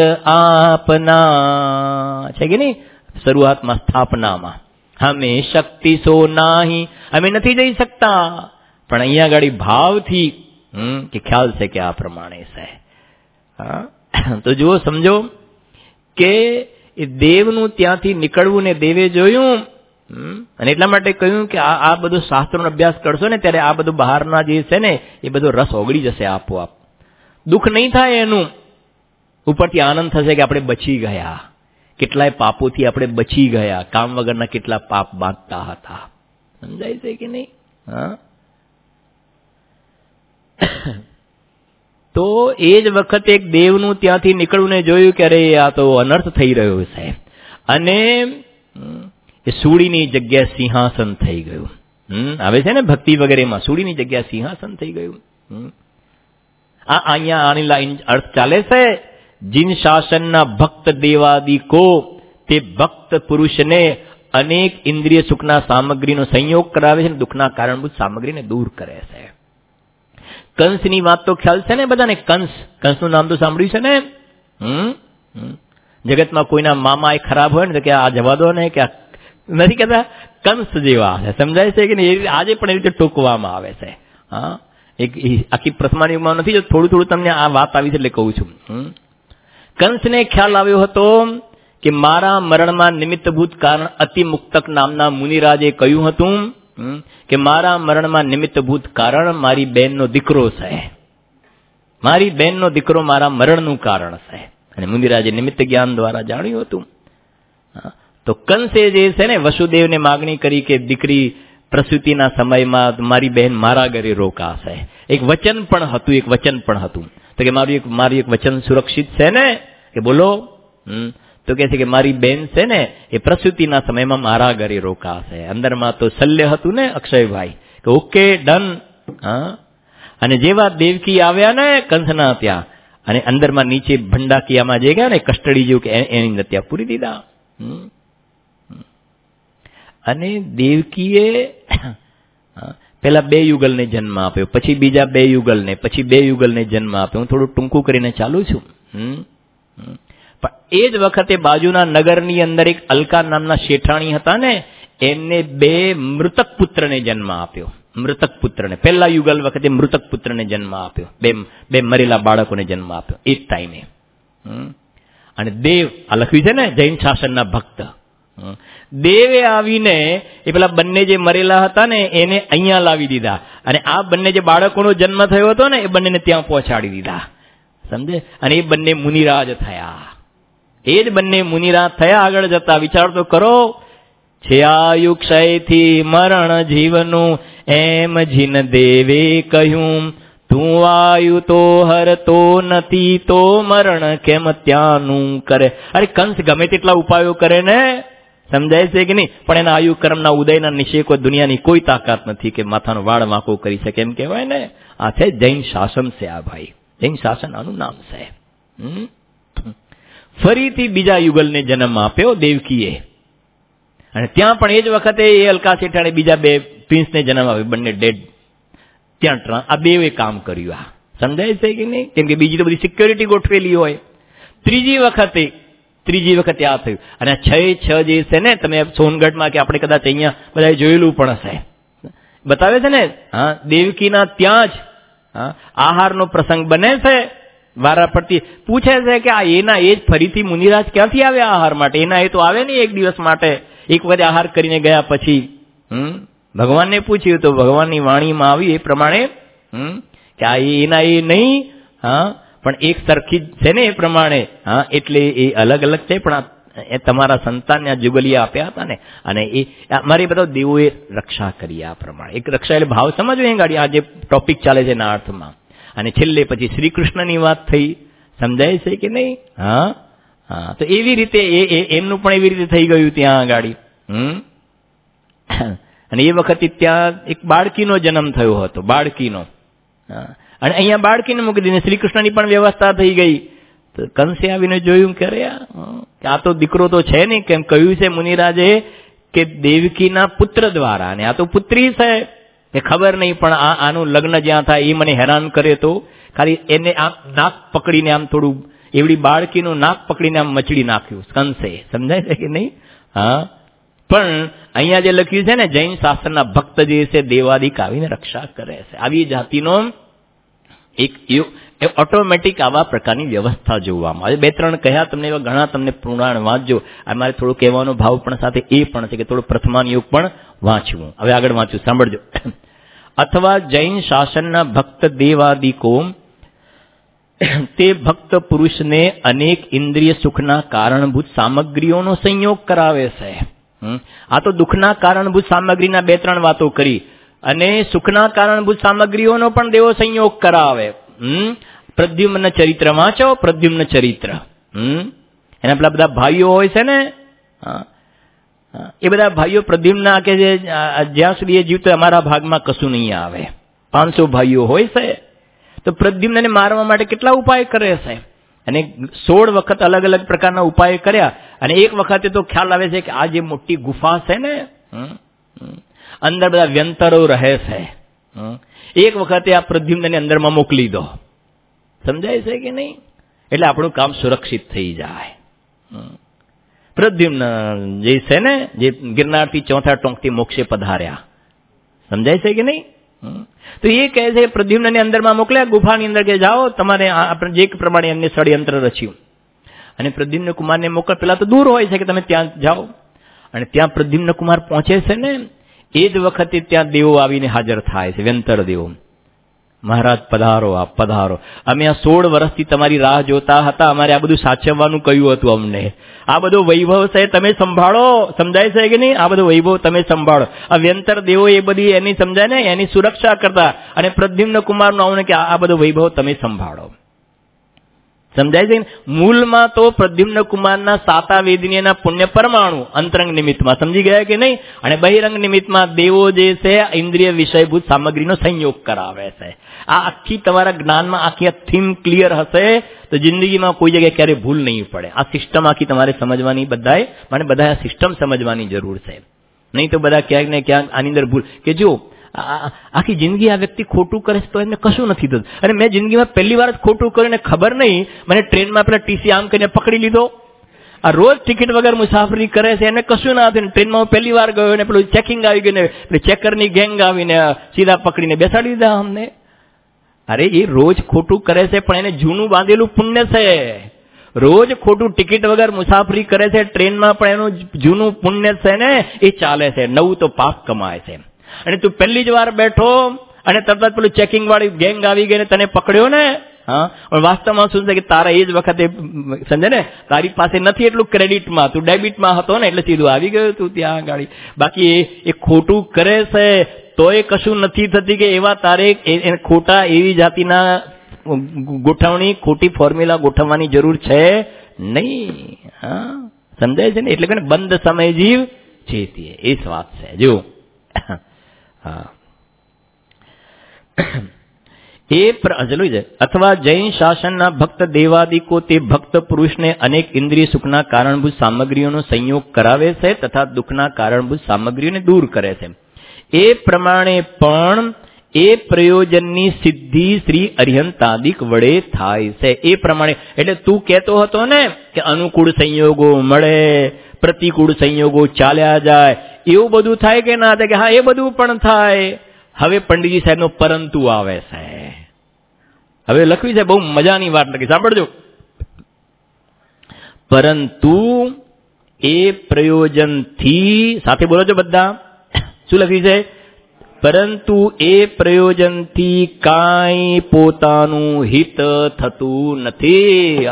આપના. છે કે નહીં? શરૂઆતમાં સ્થાપનામાં હમે શક્તિ સો નાહી, અમે નથી જઈ શકતા, પણ અહીંયા ગાડી ભાવથી કે ખ્યાલ છે કે આ પ્રમાણે છે. તો જુઓ, સમજો કે એ દેવનું ત્યાંથી નીકળવું ને દેવે જોયું, અને એટલા માટે કહ્યું કે આ બધું શાસ્ત્રોનો અભ્યાસ કરશો ને ત્યારે આ બધું બહારના જે છે ને એ બધો રસ ઓગળી જશે આપોઆપ. દુઃખ નહીં થાય એનું, ઉપરથી આનંદ થશે કે આપણે બચી ગયા, કેટલાય પાપોથી આપણે બચી ગયા, કામ વગરના કેટલા પાપ બાંધતા હતા. સમજાય છે કે નહીં? હા, તો એ જ વખતે એક દેવનું ત્યાંથી નીકળવું ને જોયું કે અરે આ તો અનર્થ થઈ રહ્યો છે, અને એ સૂડીની જગ્યાએ સિંહાસન થઈ ગયું. આવે છે ને ભક્તિ વગેરેમાં, સૂડીની જગ્યાએ સિંહાસન થઈ ગયું. અહીંયા આની લાઈન અર્થ ચાલે છે, જીન શાસનના ભક્ત દેવાદિકો તે ભક્ત પુરુષને અનેક ઇન્દ્રિય સુખના સામગ્રીનો સંયોગ કરાવે છે, દુઃખના કારણભૂત સામગ્રીને દૂર કરે છે. કંસની વાત તો ખ્યાલ છે ને બધાને? કંસનું નામ તો સાંભળ્યું છે ને? જગતમાં કોઈના મામા એ ખરાબ હોય ને તો કે આ જવા દો ને, કે નથી કહેતા કંસ જેવા છે. સમજાય છે કે નહીં? આજે પણ એ રીતે ટોકવામાં આવે છે. હા, એક આખી પ્રથમા યુગમાં નથી, જો થોડું તમને આ વાત આવી છે એટલે કહું છું. કંસને ખ્યાલ આવ્યો હતો કે મારા મરણમાં નિમિત્તભૂત કારણ અતિમુક્તક નામના મુનિરાજે કહ્યું હતું કે મારા મરણમાં નિમિત્તભૂત કારણ મારી બહેનનો દીકરો છે, મારી બહેનનો દીકરો મારા મરણનું કારણ છે. અને મુનિરાજે નિમિત્ત જ્ઞાન દ્વારા જાણ્યું હતું. તો કંસે જે છે ને વસુદેવને માગણી કરી કે દીકરી પ્રસૂતિના સમયમાં મારી બહેન મારા ઘરે રોકાશે. એક વચન પણ હતું, તો કે મારું એક વચન સુરક્ષિત છે ને, કે બોલો? તો કહે છે કે મારી બેન છે ને એ પ્રસૂતિના સમયમાં મારા ઘરે રોકાશે. અંદરમાં તો શલ્ય હતું ને અક્ષયભાઈ, કે ઓકે ડન. અને જેવા દેવકી આવ્યા ને કંસના ત્યાં, અને અંદરમાં નીચે ભંડાકીયામાં જે ગયા ને કસ્ટડી જેવું, કે એની અંદર ત્યાં પૂરી દીધા. અને દેવકીએ પેલા 2 યુગલને જન્મ આપ્યો, પછી બીજા 2 યુગલને, પછી 2 યુગલને જન્મ આપ્યો. હું થોડું ટૂંકું કરીને ચાલુ છું. પણ એ જ વખતે બાજુના નગરની અંદર એક અલકા નામના શેઠાણી હતા ને, એમને 2 મૃતક પુત્રને જન્મ આપ્યો. મૃતક પુત્રને પહેલા યુગલ વખતે મૃતક પુત્રને જન્મ આપ્યો, 2 મરેલા બાળકોને જન્મ આપ્યો એ જ ટાઈમે. અને દેવ આ લખ્યું છે ને જૈન શાસનના ભક્ત, દેવે આવીને એ પેલા બંને જે મરેલા હતા ને એને અહીંયા લાવી દીધા, અને આ બંને જે બાળકોનો જન્મ થયો હતો ને એ બંનેને ત્યાં પહોંચાડી દીધા. સમજે? અને એ બંને મુનિરાજ થયા. એ જ બંને મુનિરાજ થયા. આગળ જતા વિચાર તો કરો. છે આયુ ક્ષયથી મરણ જીવનું, એમ જીન દેવે કહ્યું. તું આયુ તો હરતો નથી, તો મરણ કેમ ત્યાંનું કરે. અરે કંસ ગમે તેટલા ઉપાયો કરે ને, સમજાય છે કે નહીં? પણ એના આયુ કર્મના ઉદયના નિષેકો દુનિયાની કોઈ તાકાત નથી કે માથાનો વાળ વાંકો કરી શકે. એમ કહેવાય ને, આ છે જૈન શાસન છે. આ ભાઈ જૈન શાસન આનું નામ છે. ફરીથી બીજા યુગલને જન્મ આપ્યો દેવકીએ. અને ત્યાં પણ એ જ વખતે એ અલકા શેઠાણે બીજા 2 ટ્વિન્સને જન્મ આપ્યો, બંને ડેડ. ત્યાં આ બેવે કામ કર્યું. આ સમજાય છે કે નહીં? કેમ કે બીજી તો બધી સિક્યોરિટી ગોઠવેલી હોય. ત્રીજી વખતે આ થયું. અને 6 જે છે ને, તમે સોનગઢમાં કે આપણે કદાચ અહીંયા બધા જોયેલું પણ હશે, બતાવે છે ને, હા, દેવકીના ત્યાં જ આહારનો પ્રસંગ બને છે. વારાફરતી પૂછે છે કે આ એના એ જ ફરીથી મુનિરાજ ક્યાંથી આવ્યા આહાર માટે? એના એ તો આવે નહીં એક દિવસ માટે. એક વખત આહાર કરીને ગયા પછી ભગવાનને પૂછ્યું તો ભગવાનની વાણીમાં આવ્યું એ પ્રમાણે કે આ એના એ નહીં, હા, પણ એક સરખી જ છે ને એ પ્રમાણે. હા, એટલે એ અલગ અલગ છે, પણ એ તમારા સંતાનને આ જુગલિયા આપ્યા હતા ને, અને એ મારે બધા દેવોએ રક્ષા કરી. આ પ્રમાણે એક રક્ષા એટલે ભાવ સમજવો એ ગાડી. આ જે ટોપિક ચાલે છે એના અર્થમાં. અને છેલ્લે પછી શ્રી કૃષ્ણની વાત થઈ. સમજાય છે કે નહીં? હા, હા. તો એવી રીતે એમનું પણ એવી રીતે થઈ ગયું ત્યાં આગાડી. અને એ વખતે ત્યાં એક બાળકીનો જન્મ થયો હતો, બાળકીનો. અને અહીંયા બાળકીને મૂકી દીધી. શ્રી કૃષ્ણની પણ વ્યવસ્થા થઈ ગઈ. તો કંસે આવીને જોયું કે અરે આ તો દીકરો તો છે નહીં. કેમ કહ્યું છે મુનિરાજે કે દેવકીના પુત્ર દ્વારા, અને આ તો પુત્રી છે. એ ખબર નહીં, પણ આનું લગ્ન જ્યાં થાય એ મને હેરાન કરે. તો ખાલી એને આમ નાક પકડીને આમ થોડું એવડી બાળકીનું નાક પકડીને આમ મચડી નાખ્યું કંસે. સમજાય છે કે નહીં? હા. પણ અહીંયા જે લખ્યું છે ને, જૈન શાસ્ત્રના ભક્ત જે છે દેવાદિક આવીને રક્ષા કરે છે. આવી જાતિનો એક ઓટોમેટિક આવા પ્રકારની વ્યવસ્થા જોવામાં આવે. 2-3 કહ્યા તમને, એવા ઘણા તમને પુરાણ વાંચજો. અમારે થોડું કહેવાનો ભાવ પણ સાથે એ પણ છે કે થોડું પ્રથમાન યુગ પણ વાંચવું. હવે આગળ વાંચું, સાંભળજો. અથવા જૈન શાસનના ભક્ત દેવાદિકો તે ભક્ત પુરુષને અનેક ઇન્દ્રિય સુખના કારણભૂત સામગ્રીઓનો સંયોગ કરાવે છે. આ તો દુઃખના કારણભૂત સામગ્રીના 2-3 વાતો કરી, અને સુખના કારણભૂત સામગ્રીઓનો પણ દેવો સંયોગ કરાવે. પ્રદ્યુમ્ન ચરિત્ર વાંચો, પ્રદ્યુમ્ન ચરિત્ર. એના પેલા બધા ભાઈઓ હોય છે ને, એ બધા ભાઈઓ પ્રદ્યુમ્ન કે જ્યાં સુધી એ જીવતો અમારા ભાગમાં કશું નહીં આવે. 500 ભાઈઓ હોય છે. તો પ્રદ્યુમ્નને મારવા માટે કેટલા ઉપાય કરે છે, અને 16 વખત અલગ અલગ પ્રકારના ઉપાય કર્યા. અને એક વખતે તો ખ્યાલ આવે છે કે આ જે મોટી ગુફા છે ને, અંદર બધા વ્યંતરો રહે છે. એક વખતે આ પ્રદ્યુમ્નને અંદરમાં મોકલી દો. સમજાય છે કે નહીં? એટલે આપણું કામ સુરક્ષિત થઈ જાય. પ્રદ્યુમ્ન જે છે ને, જે ગિરનારથી 4થા ટોંકથી મોક્ષે પધાર્યા. સમજાય છે કે નહીં? તો એ કહે છે પ્રદ્યુમ્નને અંદરમાં મોકલ્યા ગુફાની અંદર, કે જાઓ તમારે આપણે જે પ્રમાણે એમને ષડયંત્ર રચ્યું. અને પ્રદ્યુમ્ન કુમારને મોકલ. પેલા તો દૂર હોય છે કે તમે ત્યાં જાઓ. અને ત્યાં પ્રદ્યુમ્ન કુમાર પહોંચે છે ને, એ જ વખતે ત્યાં દેવો આવીને હાજર થાય છે, વ્યંતર દેવો. મહારાજ પધારો, આપ પધારો. અમે આ 16 વર્ષથી તમારી રાહ જોતા હતા. અમારે આ બધું સાચવવાનું કહ્યું હતું અમને. આ બધો વૈભવ છે તમે સંભાળો. સમજાય છે કે નહીં? આ બધો વૈભવ તમે સંભાળો. આ વ્યંતર દેવો એ બધી એની સમજાય ને, એની સુરક્ષા કરતા. અને પ્રદ્યુમ્ન કુમારનું આવું કે આ બધો વૈભવ તમે સંભાળો. સમજાય છે? મૂળમાં તો પ્રદ્યુમ્ન કુમારના સાતાવેદનીના પુણ્ય પરમાણુ અંતરંગ નિમિત્તમાં સમજી ગયા કે નહીં? અને બહિરંગ નિમિત્તમાં દેવો જે છે ઇન્દ્રિય વિષયભૂત સામગ્રીનો સંયોગ કરાવે છે. આ આખી તમારા જ્ઞાનમાં આખી થીમ ક્લિયર હશે તો જિંદગીમાં કોઈ જગ્યાએ ક્યારે ભૂલ નહીં પડે. આ સિસ્ટમ આખી તમારે સમજવાની, બધાએ આ સિસ્ટમ સમજવાની જરૂર છે. નહીં તો બધા ક્યાંક ને ક્યાંક આની અંદર ભૂલ કે જો આખી જિંદગી આ વ્યક્તિ ખોટું કરે તો એમને કશું નથી થતું. અને મેં જિંદગીમાં પહેલી વાર જ ખોટું કરીને ખબર નહીં, મને ટ્રેનમાં પેલા ટીસી આમ કરીને પકડી લીધો. આ રોજ ટિકિટ વગર મુસાફરી કરે છે, એને કશું ના થયું. ટ્રેનમાં હું પહેલી વાર ગયો ને પેલું ચેકિંગ આવી ગયું ને પેલી ચેકરની ગેંગ આવીને સીધા પકડીને બેસાડી દીધા અમને. અરે એ રોજ ખોટું કરે છે, પણ એને જૂનું બાંધેલું પુણ્ય છે. રોજ ખોટું ટિકિટ વગર મુસાફરી કરે છે ટ્રેનમાં, પણ એનું જૂનું પુણ્ય છે ને એ ચાલે છે. નવું તો પાપ કમાય છે. અને તું પહેલી જ વાર બેઠો અને તરત પેલું ચેકિંગ વાળી ગેંગ આવી ગઈ ને તને પકડ્યો ને, હા, પણ વાસ્તવમાં શું છે કે તારા એ જ વખતે સમજે ને, તારી પાસે નથી એટલું ક્રેડિટમાં, તું ડેબિટમાં હતો ને એટલે સીધું આવી ગયું તું ત્યાં આગળ. બાકી એ ખોટું કરે છે તોય કશું નથી થતી કે એવા તારે ખોટા એવી જાતિના ગોઠવણી, ખોટી ફોર્મ્યુલા ગોઠવવાની જરૂર છે નહીં. હા, સમજાય છે ને? એટલે કે બંધ સમય જીવ ચેતીએ, એ વાત છે. જો હા, એ અથવા જૈન શાસનના ભક્ત દેવાદિકો તે ભક્ત પુરુષને અનેક ઇન્દ્રિય સુખના કારણભૂત સામગ્રીઓનો સંયોગ કરાવે છે તથા દુઃખના કારણભૂત સામગ્રીઓને દૂર કરે છે. એ પ્રમાણે પણ એ પ્રયોજનની સિદ્ધિ શ્રી અરિહંતાદિક વડે થાય છે. એ પ્રમાણે એટલે તું કહેતો હતો ને કે અનુકૂળ સંયોગો મળે, પ્રતિકૂળ સંયોગો ચાલ્યા જાય, એવું બધું થાય કે ના થાય? કે હા, એ બધું પણ થાય. હવે પંડિતજી સાહેબનો પરંતુ આવે છે. હવે લખવી છે, બહુ મજાની વાત લખી, સાંભળજો. પરંતુ એ પ્રયોજનથી, સાથે બોલો છો બધા, શું લખ્યું છે? પરંતુ એ પ્રયોજનથી કાંઈ પોતાનું હિત થતું નથી.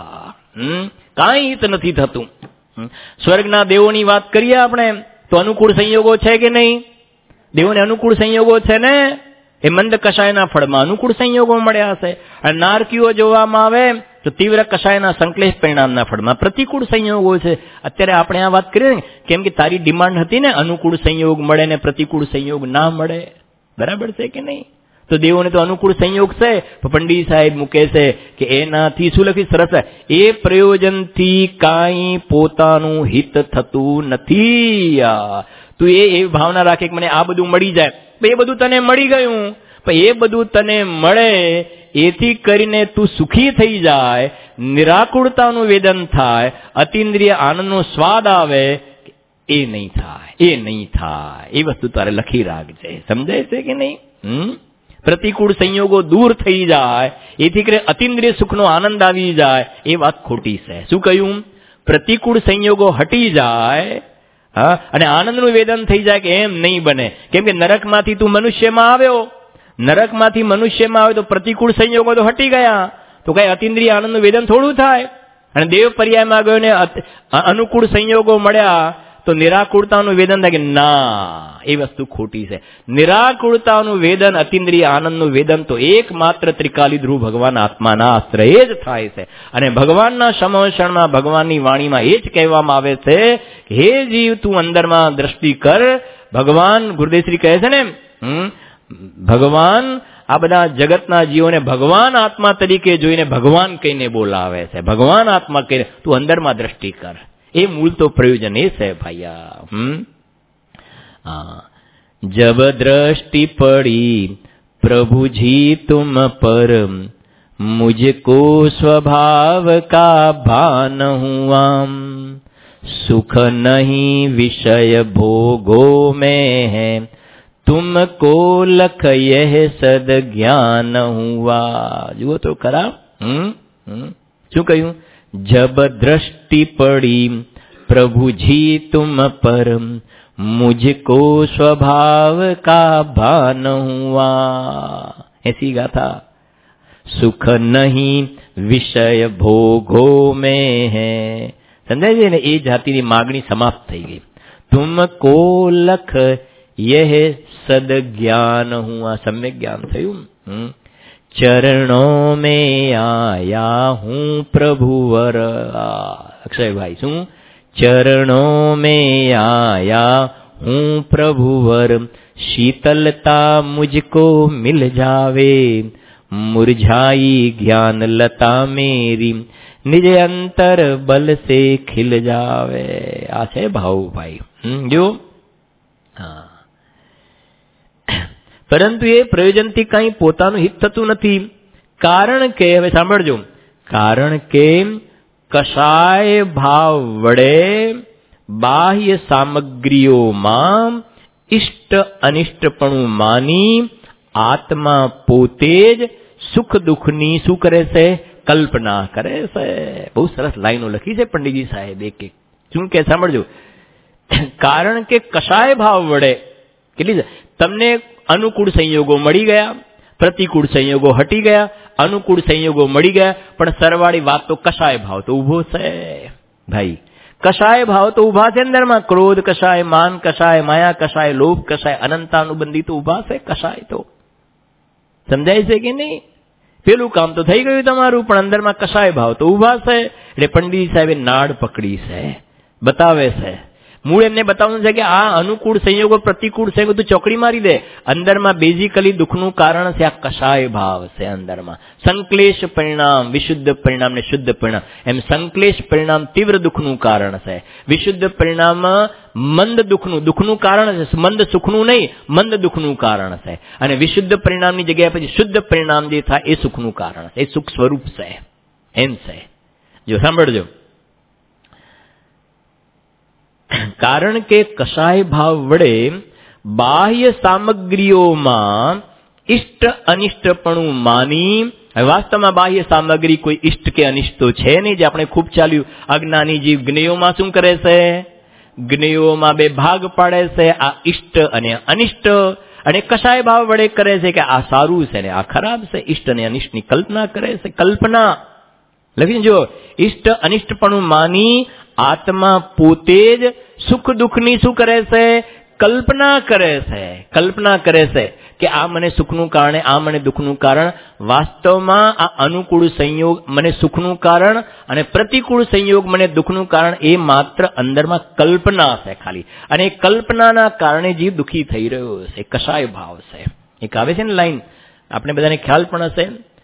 કાંઈ હિત નથી થતું. સ્વર્ગના દેવોની વાત કરીએ આપણે તો અનુકૂળ સંયોગો છે કે નહીં? દેવોને અનુકૂળ સંયોગો છે ને, એ મંદ કષાયના ફળમાં અનુકૂળ સંયોગો મળ્યા છે. અને નારકીઓ જોવામાં આવે તો તીવ્ર કષાયના સંક્લેશ પરિણામના ફળમાં પ્રતિકૂળ સંયોગો છે. અત્યારે આપણે આ વાત કરીએ ને, કેમ કે તારી ડિમાન્ડ હતી ને અનુકૂળ સંયોગ મળે ને પ્રતિકૂળ સંયોગ ના મળે. બરાબર છે કે નહીં? તો દેવોને તો અનુકૂળ સંયોગ છે. પંડિત સાહેબ મૂકે છે કે એનાથી શું લખી સરસ, એ પ્રયોજનથી કાંઈ પોતાનું હિત થતું નથી. તું એ ભાવના રાખે કે મને આ બધું મળી જાય, એ બધું તને મળી ગયું, પણ એ બધું તને મળે એથી કરીને તું સુખી થઈ જાય, નિરાકુળતાનું વેદન થાય, અતિન્દ્રિય આનંદનો સ્વાદ આવે, એ નહીં થાય, એ નહીં થાય. એ વસ્તુ તારે લખી રાખજે. સમજાય છે કે નહીં? પ્રતિકૂળ સંયોગો દૂર થઈ જાય, એથી કરીને અતિન્દ્રિય સુખનો આનંદ આવી જાય, એ વાત ખોટી છે. શું કહ્યું? પ્રતિકૂળ સંયોગો હટી જાય, હા, અને આનંદનું વેદન થઈ જાય કે એમ નહીં બને. કેમ કે નરકમાંથી તું મનુષ્યમાં આવ્યો, નરકમાંથી મનુષ્યમાં આવ્યો તો પ્રતિકૂળ સંયોગો તો હટી ગયા, તો કઈ અતિન્દ્રિય આનંદનું વેદન થોડું થાય? અને દેવ પર્યાયમાં ગયો ને અનુકૂળ સંયોગો મળ્યા તો નિરાકુળતાનું વેદન થાય કે ના, એ વસ્તુ ખોટી છે. નિરાકુળતાનું વેદન, અતિન્દ્રિય આનંદનું વેદન તો એકમાત્ર ત્રિકાલી ધ્રુવ ભગવાન આત્માના આશ્રય જ થાય છે. અને ભગવાનના સમવસણમાં, ભગવાનની વાણીમાં એ જ કહેવામાં આવે છે, હે જીવ તું અંદરમાં દ્રષ્ટિ કર. ભગવાન ગુરુદેવશ્રી કહે છે ને, ભગવાન આ બધા જગતના જીવોને ભગવાન આત્મા તરીકે જોઈને ભગવાન કહીને બોલાવે છે. ભગવાન આત્મા કહીને તું અંદરમાં દ્રષ્ટિ કર. એ મૂળ તો પ્રયોજન એ છે ભૈયા. જબ દ્રષ્ટિ પડી પ્રભુજી તુમ પર, મુझको स्वभाव का भान हुआ, सुख नहीं विषय भोगो में है, तुमको लख यह सद ज्ञान हुआ. જુઓ તો ખરા, શું કહ્યું? जब दृष्टि पड़ी प्रभुजी तुम पर, मुझको स्वभाव का भान हुआ. ऐसी गाथा. सुख नहीं विषय भोगो में है. समझाय છે ને? એ જાતિની માગણી સમાપ્ત થઈ ગઈ. तुमको लख यह सद ज्ञान हुआ. सम्यक ज्ञान થયું. चरणों में आया हूँ प्रभुवर. अक्षय भाई શું? चरणों में आया हूँ प्रभुवर, शीतलता मुझको मिल जावे, मुरझाई ज्ञान लता मेरी, निज अंतर बल से खिल जावे. આ છે ભાવ ભાઈ. જો હા, પરંતુ એ પ્રયોજનથી કંઈ પોતાનું હિત થતું નથી. કારણ કે, હવે સાંભળજો, કારણ કે કશાય ભાવ વડે બાહ્ય સામગ્રીઓમાં ઇષ્ટ અનિષ્ટપણું માની આત્મા પોતે જ સુખ દુઃખની શું કરે છે? કલ્પના કરે છે. બહુ સરસ લાઈનો લખી છે પંડિતજી સાહેબ એક એક. શું કે સાંભળજો. કારણ કે કશાય ભાવ વડે, કેટલી તમને અનુકૂળ સંયોગો મળી ગયા, પ્રતિકૂળ સંયોગો હટી ગયા, અનુકૂળ સંયોગો મળી ગયા, પણ સરવાળી વાત તો કશાય ભાવ તો ઉભો છે ભાઈ. કશાય ભાવ તો ઉભા છે અંદરમાં. ક્રોધ કશાય, માન કશાય, માયા કશાય, લોભ કશાય, અનંતાનુબંધી તો ઉભા છે કશાય તો. સમજાય છે કે નહીં? પેલું કામ તો થઈ ગયું તમારું, પણ અંદરમાં કશાય ભાવ તો ઉભા છે. એટલે પંડિત સાહેબે નાડ પકડી છે, બતાવે છે. મૂળ એમને બતાવવાનું છે કે આ અનુકૂળ સંયોગો પ્રતિકૂળ સંયોગો તું ચોકડી મારી દે. અંદરમાં બેઝિકલી દુઃખનું કારણ છે આ કશાય ભાવ છે અંદરમાં. સંક્લેશ પરિણામ, વિશુદ્ધ પરિણામ ને શુદ્ધ પરિણામ. એમ સંક્લેશ પરિણામ તીવ્ર દુઃખનું કારણ છે, વિશુદ્ધ પરિણામ મંદ દુઃખનું કારણ છે. મંદ સુખનું નહીં, મંદ દુઃખનું કારણ છે. અને વિશુદ્ધ પરિણામની જગ્યાએ પછી શુદ્ધ પરિણામ જે થાય એ સુખનું કારણ છે, એ સુખ સ્વરૂપ છે. એમ છે. જો સાંભળજો, કારણ કે કશાય ભાવ વડે બાહ્ય સામગ્રીઓમાં ઇષ્ટ અનિષ્ટપણું માની, વાસ્તવમાં બાહ્ય સામગ્રી કોઈ ઇષ્ટ કે અનિષ્ટ તો છે નહીં. જે આપણે ખૂબ ચાલ્યું, અજ્ઞાની જીવ જ્ઞેયોમાં શું કરે છે? જ્ઞેયોમાં બે ભાગ પાડે છે, આ ઇષ્ટ અને અનિષ્ટ. અને કશાય ભાવ વડે કરે છે કે આ સારું છે ને આ ખરાબ છે. ઇષ્ટ અને અનિષ્ટની કલ્પના કરે છે. કલ્પના લખી જો, ઇષ્ટ અનિષ્ટપણું માની આત્મા પોતે જ સુખ દુઃખની શું કરે છે? કલ્પના કરે છે. કલ્પના કરે છે કે આ મને સુખનું કારણ, આ મને દુઃખનું કારણ. વાસ્તવમાં આ અનુકૂળ સંયોગ મને સુખનું કારણ અને પ્રતિકૂળ સંયોગ મને દુઃખનું કારણ, એ માત્ર અંદરમાં કલ્પના છે ખાલી. અને એ કલ્પનાના કારણે જીવ દુઃખી થઈ રહ્યો છે. કશાય ભાવ છે. એક આવે છે ને લાઈન, આપણે બધાને ખ્યાલ પણ હશે,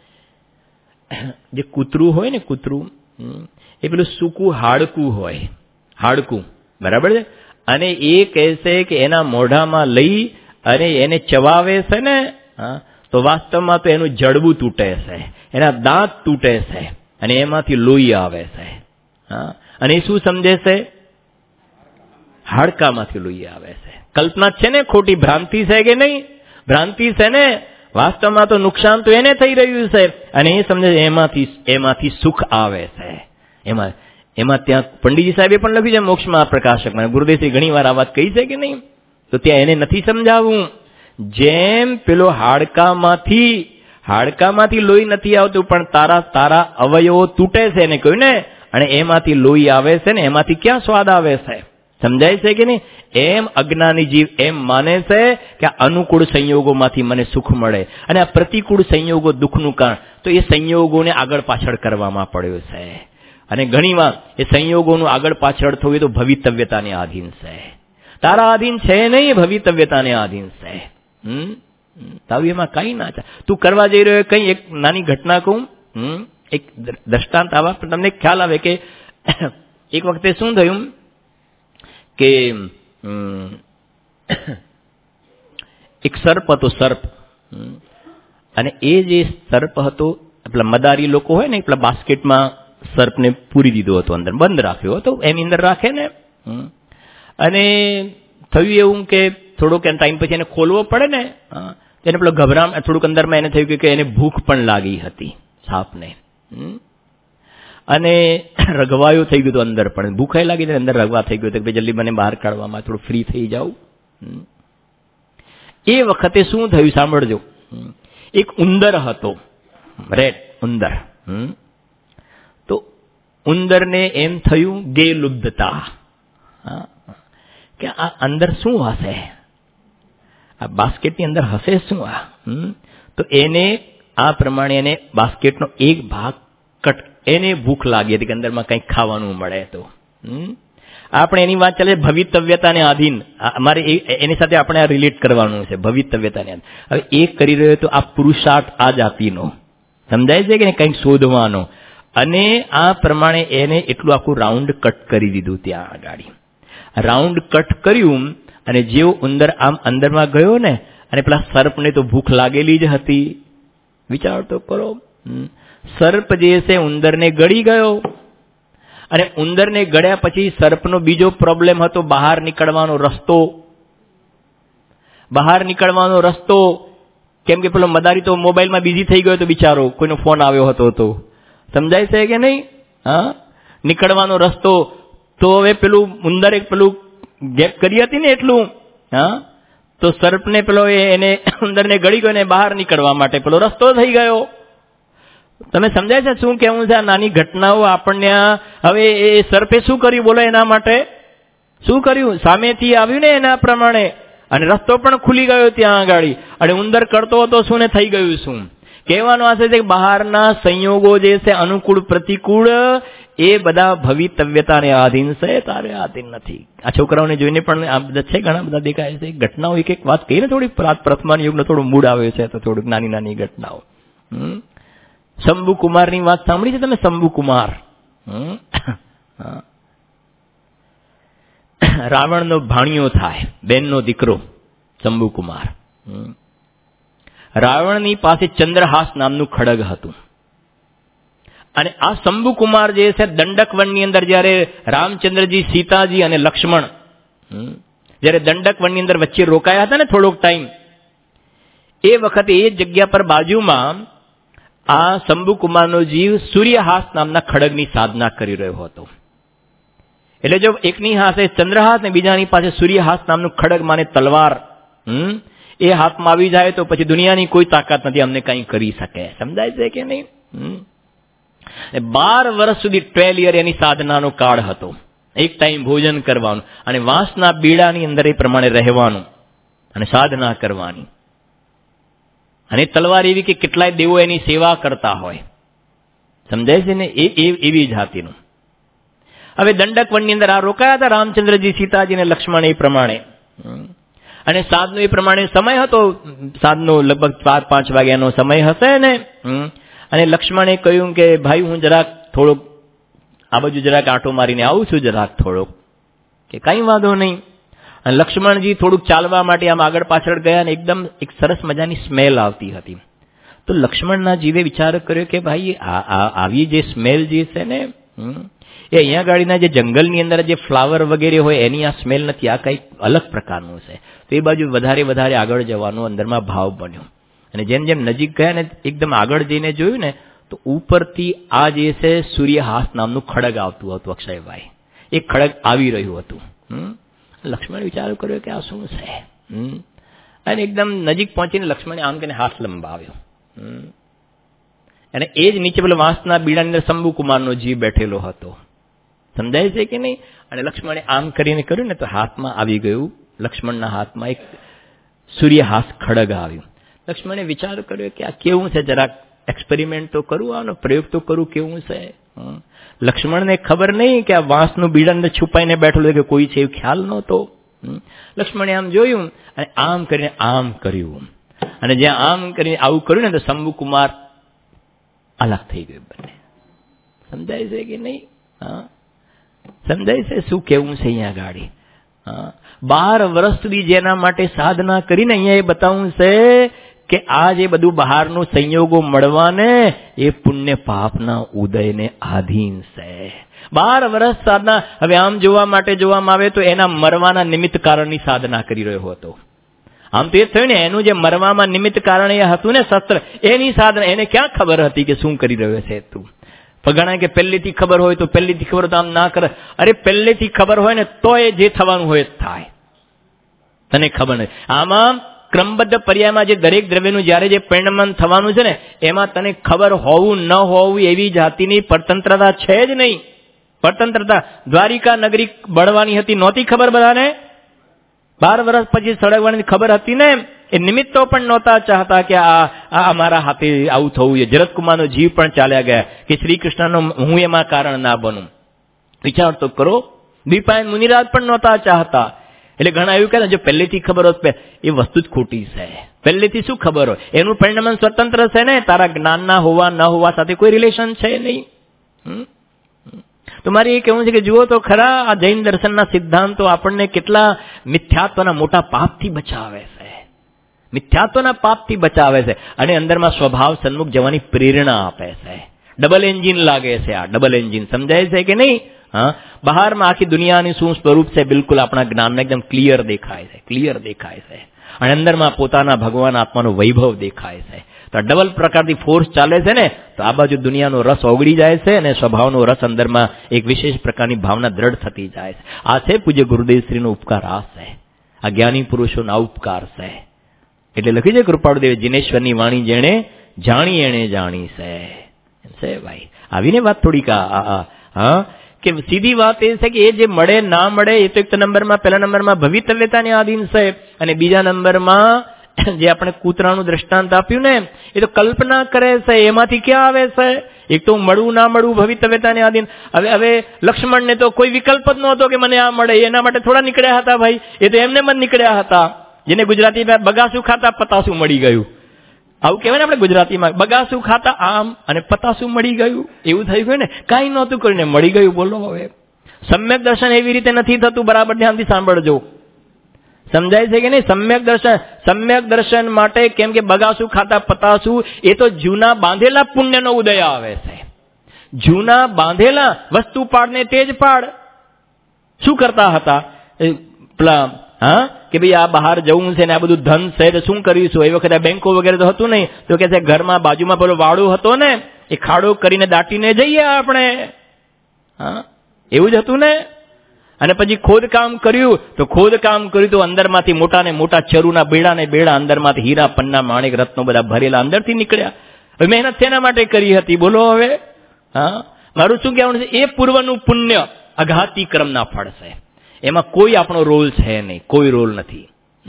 જે કૂતરું હોય ને, કૂતરું એ પેલું સૂકું હાડકું હોય, હાડકું, બરાબર છે. અને એ કહે છે કે એના મોઢામાં લઈ અને એને ચવાવે છે ને, તો વાસ્તવમાં તો એનું જડબું તૂટે છે, એના દાંત તૂટે છે અને એમાંથી લોહી આવે છે. અને એ શું સમજે છે? હાડકામાંથી લોહી આવે છે. કલ્પના છે ને, ખોટી ભ્રાંતિ છે કે નહીં? ભ્રાંતિ છે ને. વાસ્તવમાં તો નુકસાન તો એને થઈ રહ્યું છે. અને એ સમજે એમાંથી સુખ આવે છે. એમાં ત્યાં પંડિતજી સાહેબે પણ લખ્યું છે મોક્ષમાં પ્રકાશકમાં, ગુરુદેવશ્રી ઘણી વાર આ વાત કહી છે કે નહીં? તો ત્યાં એને નથી સમજાવવું. જેમ પેલો હાડકામાંથી લોહી નથી આવતું, પણ તારા અવયવો તૂટે છે એને કહ્યું ને, અને એમાંથી લોહી આવે છે ને, એમાંથી ક્યાં સ્વાદ આવે છે? સમજાય છે કે નહીં? એમ અજ્ઞાની જીવ એમ માને છે કે આ અનુકૂળ સંયોગોમાંથી મને સુખ મળે અને આ પ્રતિકૂળ સંયોગો દુઃખનું કારણ. તો એ સંયોગોને આગળ પાછળ કરવામાં પડ્યો છે. અને ઘણીવાર એ સંયોગોનું આગળ પાછળ થવું એ તો ભવિતવ્યતાને આધીન છે. તારા આધીન છે નહીં, ભવિતવ્યતાને આધીન છે. તારું એમાં કઈ ના ચાલે. તું કરવા જઈ રહ્યો કઈ, એક નાની ઘટના કહું, એક દ્રષ્ટાંત આવા તમને ખ્યાલ આવે કે એક વખતે શું થયું કે એક સર્પ હતો, સર્પ. અને એ જે સર્પ હતો, પેલા મદારી લોકો હોય ને, પેલા બાસ્કેટમાં સર્પને પૂરી દીધો હતો, અંદર બંધ રાખ્યો હતો, એની અંદર રાખે ને. અને થયું એવું કે થોડોક ટાઈમ પછી એને ખોલવો પડે ને, એને પેલો ગભરામ થોડુંક અંદરમાં એને થયું કે એને ભૂખ પણ લાગી હતી સાપને. અને રગવાયું થઈ ગયું હતું અંદર, પણ ભૂખાઈ લાગી ને અંદર રગવા થઈ ગયું હતું કે જલ્દી મને બહાર કાઢવામાં, થોડું ફ્રી થઈ જાઉં. એ વખતે શું થયું સાંભળજો. એક ઉંદર હતો, રેડ ઉંદર. તો ઉંદરને એમ થયું ગેલુબ્ધતા કે આ અંદર શું હશે, આ બાસ્કેટની અંદર હશે શું આ. તો એને આ પ્રમાણે એને બાસ્કેટનો એક ભાગ એને ભૂખ લાગી હતી કે અંદરમાં કંઈક ખાવાનું મળે. તો આપણે એની વાત ચાલે ભવિતવ્યતાને આધીન, અમારે એની સાથે આપણે આ રિલેટ કરવાનું છે, ભવિતવ્યતાને આધીન. હવે એ કરી રહ્યો તો આ પુરુષાર્થ આ જાતિનો, સમજાય છે કે કંઈક શોધવાનો. અને આ પ્રમાણે એને એટલું આખું રાઉન્ડ કટ કરી દીધું. ત્યાં આગળ રાઉન્ડ કટ કર્યું અને જેવો ઉંદર આમ અંદરમાં ગયો ને, અને પેલા સર્પને તો ભૂખ લાગેલી જ હતી. વિચાર તો કરો. સર્પ જે છે ઉંદરને ગળી ગયો, અને ઉંદરને ગળ્યા પછી સર્પનો બીજો પ્રોબ્લેમ હતો બહાર નીકળવાનો રસ્તો. કેમ કે પેલો મદારી તો મોબાઈલમાં બિઝી થઈ ગયો હતો બિચારો, કોઈનો ફોન આવ્યો હતો. તો સમજાય છે કે નહીં? નીકળવાનો રસ્તો. તો હવે પેલું ઉંદરે પેલું ગેપ કરી હતી ને એટલું, તો સર્પને પેલો એને અંદરને ગળી ગયો ને બહાર નીકળવા માટે પેલો રસ્તો થઈ ગયો. તમે સમજાય છે શું કેવું છે? આ નાની ઘટનાઓ આપણને હવે એ સર્પે શું કર્યું બોલો એના માટે? શું કર્યું? સામેથી આવ્યું ને એના પ્રમાણે અને રસ્તો પણ ખુલી ગયો ત્યાં આગળ. અને ઉંદર કરતો હતો શું ને થઈ ગયું શું? કહેવાનો આશય છે કે બહારના સંયોગો જે છે અનુકૂળ પ્રતિકૂળ એ બધા ભવિતવ્યતાને આધીન છે, તારે આધીન નથી. આ છોકરાઓને જોઈને પણ આ બધા છે ઘણા બધા દેખાય છે. ઘટનાઓ એક એક વાત કહીને થોડી પ્રથમાન યુગનો થોડું મૂડ આવે છે, તો થોડુંક નાની નાની ઘટનાઓ. શંભુ કુમારની વાત સાંભળી છે તમે? શંભુ કુમાર રાવણનો ભાણિયો થાય, બેનનો દીકરો શંભુ કુમાર. રાવણની પાસે ચંદ્રહાસ નામનું ખડગ હતું. અને આ શંભુ કુમાર જે છે દંડક વનની અંદર જ્યારે રામચંદ્રજી, સીતાજી અને લક્ષ્મણ જ્યારે દંડક વનની અંદર વચ્ચે રોકાયા હતા ને થોડોક ટાઈમ, એ વખતે એ જગ્યા પર બાજુમાં આ શંભુ કુમારનો જીવ સૂર્યહાસ નામના ખડગની સાધના કરી રહ્યો હતો. એટલે જો એકની હાથે ચંદ્રહાસ ને બીજાની પાસે સૂર્યહાસ નામનું ખડગ માને તલવાર એ હાથમાં આવી જાય તો પછી દુનિયાની કોઈ તાકાત નથી અમને કંઈ કરી શકે. સમજાય છે કે નહીં? 12 વર્ષ સુધી 12 યર એની સાધનાનો કાળ હતો. એક ટાઈમ ભોજન કરવાનું અને વાંસના બીડાની અંદર એ પ્રમાણે રહેવાનું અને સાધના કરવાની. અને તલવાર એવી કે કેટલાય દેવો એની સેવા કરતા હોય. સમજાય છે ને? એવી જાતિનું. હવે દંડક વનની અંદર આ રોકાયા હતા રામચંદ્રજી, સીતાજી અને લક્ષ્મણ એ પ્રમાણે. અને સાંજનો એ પ્રમાણે સમય હતો, સાંજનો લગભગ 4-5 વાગ્યાનો સમય હશે ને. અને લક્ષ્મણે કહ્યું કે ભાઈ હું જરાક થોડોક આ બાજુ જરાક આંટો મારીને આવું છું જરાક થોડોક. કે કઈ વાંધો નહીં. અને લક્ષ્મણજી થોડુંક ચાલવા માટે આમ આગળ પાછળ ગયા અને એકદમ એક સરસ મજાની સ્મેલ આવતી હતી. તો લક્ષ્મણના જીવે વિચાર કર્યો કે ભાઈ આવી જે સ્મેલ જે છે ને એ અહીંયા ગાડીના જે જંગલની અંદર જે ફ્લાવર વગેરે હોય એની આ સ્મેલ નથી, આ કંઈક અલગ પ્રકારનું છે. તો એ બાજુ વધારે આગળ જવાનો અંદરમાં ભાવ બન્યો. અને જેમ જેમ નજીક ગયા ને એકદમ આગળ જઈને જોયું ને તો ઉપરથી આ જે છે સૂર્યહાસ નામનું ખડગ આવતું હતું. અક્ષયભાઈ એ ખડગ આવી રહ્યું હતું. લક્ષ્મણે વિચાર કર્યો કે આ શું છે. અને એકદમ નજીક પહોંચીને લક્ષ્મણે આમ કરીને હાથ લંબાવ્યો. અને એ જ નીચે પેલો વાંસના બીડાની અંદર શંભુ કુમારનો જીવ બેઠેલો હતો. સમજાય છે કે નહીં? અને લક્ષ્મણે આમ કરીને કર્યું ને તો હાથમાં આવી ગયું, લક્ષ્મણના હાથમાં એક સૂર્યહાસ ખડગ આવ્યું. લક્ષ્મણે વિચાર કર્યો કે આ કેવું છે, જરાક એક્સપેરિમેન્ટ તો કરું, આનો પ્રયોગ તો કરું, કેવું છે. લક્ષ્મણને ખબર નહીં કે આ વાંસનું બીડા અંદર છુપાઈને બેઠેલું કે કોઈ છે એવું ખ્યાલ નહોતો. લક્ષ્મણે આમ જોયું અને આમ કરીને આમ કર્યું. અને જ્યાં આમ કરીને આવું કર્યું ને તો શંભુ કુમાર અલગ થઈ ગયું બંને. સમજાય છે કે નહીં? સમજાય છે શું કેવું છે અહીંયા ગાડી? 12 વર્ષ સુધી જેના માટે સાધના કરીને અહીંયા એ બતાવવું છે કે આ જે બધું બહારનું સંયોગો મળવાને એ પુણ્ય પાપના ઉદયને આધીન છે. 12 વર્ષ સાધના. હવે આમ જોવા માટે જોવામાં આવે તો એના મરવાના નિમિત્ત કારણની સાધના કરી રહ્યો હતો. આમ તો એ થયું ને એનું જે મરવામાં નિમિત્ત કારણ એ હતું ને શસ્ત્ર, એની સાધના. એને ક્યાં ખબર હતી કે શું કરી રહ્યો છે તું? ઘણા કે પહેલેથી ખબર હોય તો પહેલેથી ખબર તો આમ ના કરે. અરે પહેલેથી ખબર હોય ને તો એ જે થવાનું હોય થાય. તને ખબર નથી. આમાં ક્રમબદ્ધ પર્યાયમાં જે દરેક દ્રવ્યનું જ્યારે જે પરિણમન થવાનું છે ને એમાં તને ખબર હોવું ન હોવું એવી જાતિની પરતંત્રતા છે જ નહીં. પરતંત્રતા દ્વારિકા નગરી બળવાની હતી, નહોતી ખબર બધાને? 12 વર્ષ પછી સળગવાની ખબર હતી ને. એ નિમિત્તો પણ નહોતા ચાહતા કે આ અમારા હાથે આવું થવું છે. જરતકુમારનો જીવ પણ ચાલ્યા ગયા કે શ્રી કૃષ્ણનો હું એમાં કારણ ના બનું. વિચાર તો કરો. દ્વિપાયન મુનિરાજ પણ નહોતા ચાહતા. એટલે ઘણા એવું કહે જો પહેલેથી ખબર હોત, એ વસ્તુ જ ખોટી છે. પહેલેથી શું ખબર હોય? એનું પરિણામ સ્વતંત્ર છે ને, તારા જ્ઞાનના હોવા ન હોવા સાથે કોઈ રિલેશન છે નહીં. તો મારે એ કહેવું છે કે જુઓ તો ખરા આ જૈન દર્શનના સિદ્ધાંતો આપણને કેટલા મિથ્યાત્વના મોટા પાપથી બચાવે છે. મિથ્યાત્વના પાપથી બચાવે છે અને અંદરમાં સ્વભાવ સન્મુખ જવાની પ્રેરણા આપે છે. ડબલ એન્જિન લાગે છે આ, ડબલ એન્જિન. સમજાય છે કે નહીં? બહારમાં આખી દુનિયાની શું સ્વરૂપ છે બિલકુલ આપણા જ્ઞાનમાં એકદમ ક્લિયર દેખાય છે, ક્લિયર દેખાય છે. અને અંદરમાં પોતાના ભગવાન આત્માનો વૈભવ દેખાય છે. તો આ ડબલ પ્રકારની ફોર્સ ચાલે છે ને, તો આ બાજુ દુનિયાનો રસ ઓગળી જાય છે અને સ્વભાવનો રસ અંદરમાં એક વિશેષ પ્રકારની ભાવના દ્રઢ થતી જાય છે. આ છે પૂજ્ય ગુરુદેવશ્રીનો ઉપકાર. આ છે આ જ્ઞાની પુરુષોના ઉપકાર છે. એટલે લખી છે કૃપાળુદેવ, જીનેશ્વરની વાણી જેણે જાણી એણે જાણી છે ભાઈ. આવીને વાત થોડીક હા કે સીધી વાત એ છે કે એ જે મળે ના મળે એ તો એક નંબરમાં, પહેલા નંબરમાં ભવિતવ્યતાને આધીન છે, અને બીજા નંબરમાં જે આપણે કૂતરાનું દ્રષ્ટાંત આપ્યું ને, એ તો કલ્પના કરે છે, એમાંથી ક્યાં આવે છે? એક તો મળવું ના મળવું ભવિતવ્યતાને આધીન. હવે લક્ષ્મણને તો કોઈ વિકલ્પ જ નહોતો કે મને આ મળે, એના માટે થોડા નીકળ્યા હતા ભાઈ, એ તો એમને મન નીકળ્યા હતા. જેને ગુજરાતીમાં બગાસું ખાતા પતાસું મળી ગયું, આવું કહેવાય ને આપણે ગુજરાતીમાં, બગાસું ખાતા આમ અને પતાસું મળી ગયું, એવું થઈ ગયું ને. કાંઈ નહોતું કરીને મળી ગયું. બોલો હવે સમ્યક દર્શન એવી રીતે નથી થતું. બરાબર ધ્યાનથી સાંભળજો, સમજાય છે કે નહીં? સમ્યક દર્શન માટે, કેમ કે બગાસું ખાતા પતાસું એ તો જૂના બાંધેલા પુણ્યનો ઉદય આવે છે. જૂના બાંધેલા વસ્તુ પાડ ને તેજ પાડ. શું કરતા હતા પેલા? હા, કે ભાઈ આ બહાર જવું છે ને આ બધું ધન છે તો શું કરીશું? એ વખતે બેંકો વગેરે તો હતું નહીં, તો કે છે ઘરમાં બાજુમાં પેલો વાડો હતો ને, એ ખાડો કરીને દાટીને જઈએ આપણે. હા, એવું જ હતું ને. અને પછી ખોદકામ કર્યું તો અંદરમાંથી મોટા ને મોટા ચરુના બેડા ને બેડા, અંદરમાંથી હીરા પન્ના માણેક રત્નો બધા ભરેલા અંદરથી નીકળ્યા. મહેનત તેના માટે કરી હતી. બોલો હવે. હા, મારું શું કહેવાનું છે? એ પૂર્વનું પુણ્ય અઘાતી ક્રમના ફળ છે. એમાં કોઈ આપણો રોલ છે નહીં, કોઈ રોલ નથી.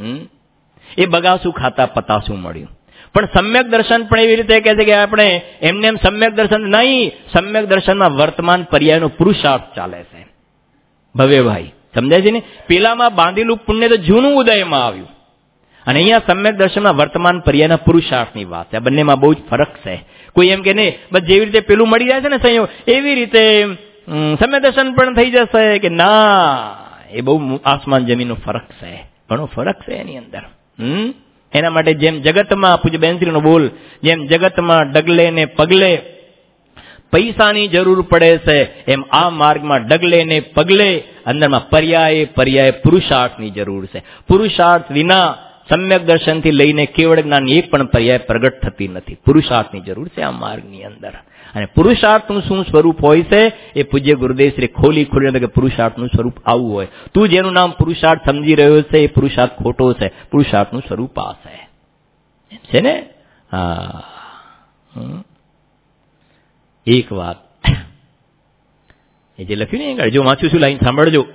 એ બગાસું ખાતા પતાસું મળ્યું. પણ સમ્યક દર્શન પણ એવી રીતે કહે છે કે આપણે એમને એમ સમ્યક દર્શન નહીં, સમ્યક દર્શનમાં વર્તમાન પર્યાયનો પુરુષાર્થ ચાલે છે. ભવ્યભાઈ સમજાય છે ને? પેલામાં બાંધેલું પુણ્ય તો જૂનું ઉદયમાં આવ્યું, અને અહીંયા સમ્યક દર્શનમાં વર્તમાન પર્યાયના પુરુષાર્થની વાત છે. આ બંનેમાં બહુ જ ફરક છે. કોઈ એમ કે નહીં બસ જેવી રીતે પેલું મળી જાય છે ને સંયોગ, એવી રીતે સમ્યક દર્શન પણ થઈ જશે કે ના. એ બહુ આસમાન જમીનનો ફરક છે, ઘણો ફરક છે એની અંદર. એના માટે જેમ જગતમાં, પૂજ્ય બેનશ્રીનો બોલ, જેમ જગતમાં ડગલે ને પગલે પૈસાની જરૂર પડે છે, એમ આ માર્ગમાં ડગલે ને પગલે અંદરમાં પર્યાય પુરુષાર્થની જરૂર છે. પુરુષાર્થ વિના સમ્યક દર્શનથી લઈને કેવળ જ્ઞાનની એક પણ પર્યાય પ્રગટ થતી નથી. પુરુષાર્થની જરૂર છે આ માર્ગની અંદર. અને પુરુષાર્થનું શું સ્વરૂપ હોય છે એ પૂજ્ય ગુરુદેવ શ્રી ખોલીને કે પુરુષાર્થનું સ્વરૂપ આવું હોય. તું જેનું નામ પુરુષાર્થ સમજી રહ્યો છે એ પુરુષાર્થ ખોટો છે. પુરુષાર્થનું સ્વરૂપ આ છે ને. હા, એક વાત એ જે લખ્યું ને, જો વાંચ્યું છું લાઈન સાંભળજો.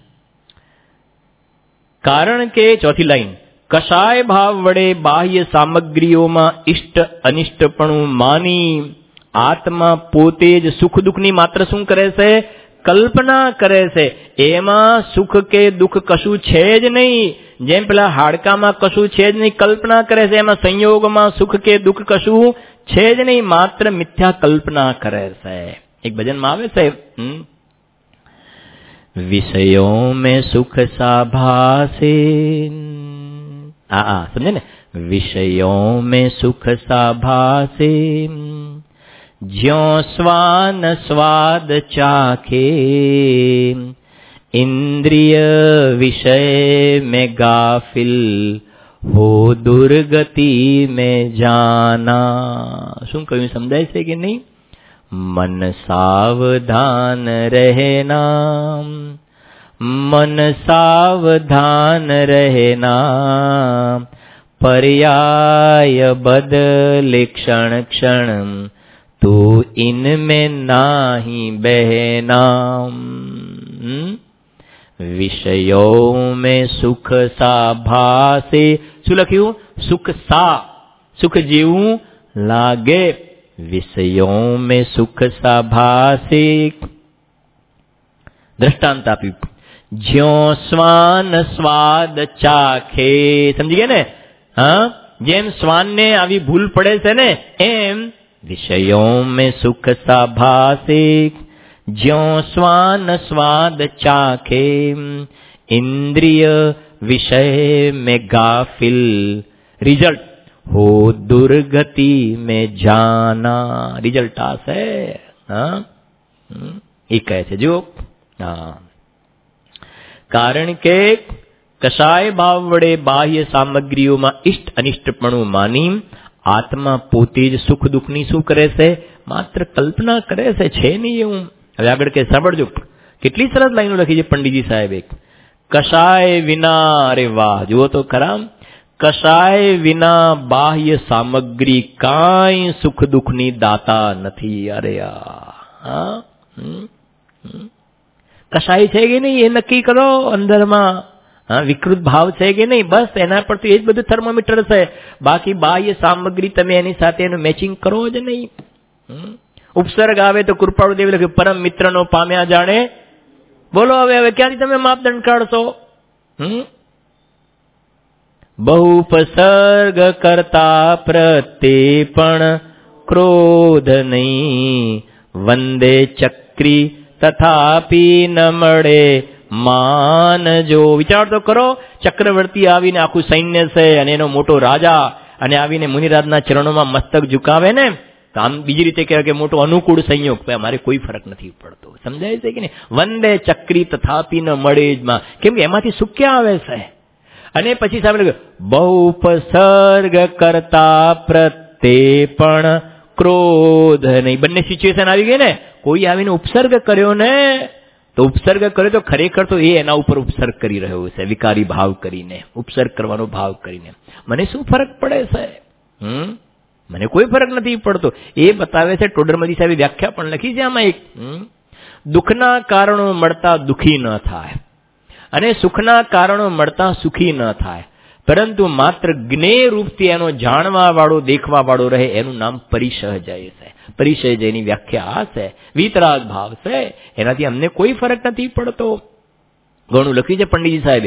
કારણ કે ચોથી લાઈન, કશાય ભાવ વડે બાહ્ય સામગ્રીઓમાં ઇષ્ટ અનિષ્ટપણું માની આત્મા પોતે જ સુખ દુઃખની માત્ર શું કરે છે? કલ્પના કરે છે. એમાં સુખ કે દુઃખ કશું છે જ નહીં. જેમ પેલા હાડકામાં કશું છે જ નહીં, કલ્પના કરે છે. એમાં સંયોગમાં સુખ કે દુઃખ કશું છે જ નહીં, માત્ર મિથ્યા કલ્પના કરે છે. એક ભજનમાં આવે છે, વિષયો મેં સુખ સાભાસે. સમજે ને? વિષયો મેં સુખ સાભાસે, જ્યો સ્વાન સ્વાદ ચાખે, ઇન્દ્રિય વિષય મેં ગાફિલ, હો દુર્ગતિ મેં જાના. શું કહ્યું સમજાય છે કે નહીં? મન સાવધાન રહેના, મન સાવધાન રહેના, पर्याय बदले क्षण क्षण, तो इनमें नाही बहना. विषयों में सुख सा भासे. શું લખ્યું? સુખ સા, સુખ જેવું લાગે. વિષયો મેં સુખ સા ભાસે. દ્રષ્ટાંત આપ્યું, જ્યો શ્વાન સ્વાદ ચાખે. સમજી ગયા ને? હા, જેમ શ્વાનને આવી ભૂલ પડે છે ને, એમ વિષયો મેં સુખ સા ભાસે, જ્યો શ્વાન સ્વાદ ચાખે, ઇન્દ્રિય વિષય મેં ગાફિલ. રિઝલ્ટ હો દુર્ગતિ મેં જાના. રિઝલ્ટ આ છે. હા, એ કહે છે જો. હા, કારણ કે કશાય ભાવ વડે બાહ્ય સામગ્રીઓમાં ઇષ્ટ અનિષ્ટપણું માની આત્મા પોતે જ સુખ દુઃખની શું કરે છે? માત્ર કલ્પના કરે છે નહીં એવું. હવે આગળ કે સાંભળજો, કેટલી સરસ લાઈનો લખી છે પંડિતજી સાહેબે. કશાય વિના, અરે વાહ, જુઓ તો ખરા, કશાય વિના બાહ્ય સામગ્રી કાંઈ સુખ દુઃખની દાતા નથી. અરે હા, કશાય છે કે નહીં એ નક્કી કરો અંદરમાં. હા, વિકૃત ભાવ છે કે નહીં, બસ એના પરથી એ જ બધું થર્મોમીટર છે. બાકી બાહ્ય સામગ્રી તમે એની સાથે એનું મેચિંગ કરો જ નહીં. ઉપસર્ગ આવે તો કૃપાળુ દેવી લખ્યું, પરમ મિત્રનો પામ્યા જાણે. બોલો હવે ક્યાંથી તમે માપદંડ કાઢશો? બહુપસર્ગ કરતા પ્રત્યે પણ ક્રોધ નહીં, વંદે ચક્રી તથાપી ન મળે માન. જો વિચાર તો કરો, ચક્રવર્તી આવીને આખું સૈન્ય છે અને એનો મોટો રાજા, અને આવીને મુનિરાજના ચરણોમાં મસ્તક ઝુકાવે ને, તો આમ બીજી રીતે કહેવાય કે મોટો અનુકૂળ સંયોગ, અમારે કોઈ ફરક નથી પડતો. સમજાય છે કે નહીં? વંદે ચક્રી તથાપી ન મળે જ માં, કેમ કે એમાંથી સુખ ક્યાં આવે છે? અને પછી સાંભળ્યું, બહુપસર્ગ કરતા પ્રત્યે પણ ક્રોધ નહીં. બંને સિચ્યુએશન આવી ગઈ ને. કોઈ આવીને ઉપસર્ગ કર્યો ને, તો ઉપસર્ગ કર્યો તો ખરેખર તો એ એના ઉપર ઉપસર્ગ કરી રહ્યો છે, વિકારી ભાવ કરીને, ઉપસર્ગ કરવાનો ભાવ કરીને. મને શું ફરક પડે છે? મને કોઈ ફરક નથી પડતો. એ બતાવે છે. ટોડરમલ સાહેબે વ્યાખ્યા પણ લખી છે આમાં એક, દુઃખના કારણો મળતા દુઃખી ન થાય અને સુખના કારણો મળતા સુખી ન થાય, પરંતુ માત્ર જ્ઞેય રૂપથી એનો જાણવા વાળો, દેખવા વાળો રહે, એનું નામ પરિસહજય છે. પરિસહજયની વ્યાખ્યા આ છે, વિતરાગ ભાવ છે, એનાથી અમને કોઈ ફરક નથી પડતો. ઘણું લખ્યું છે પંડિતજી સાહેબે,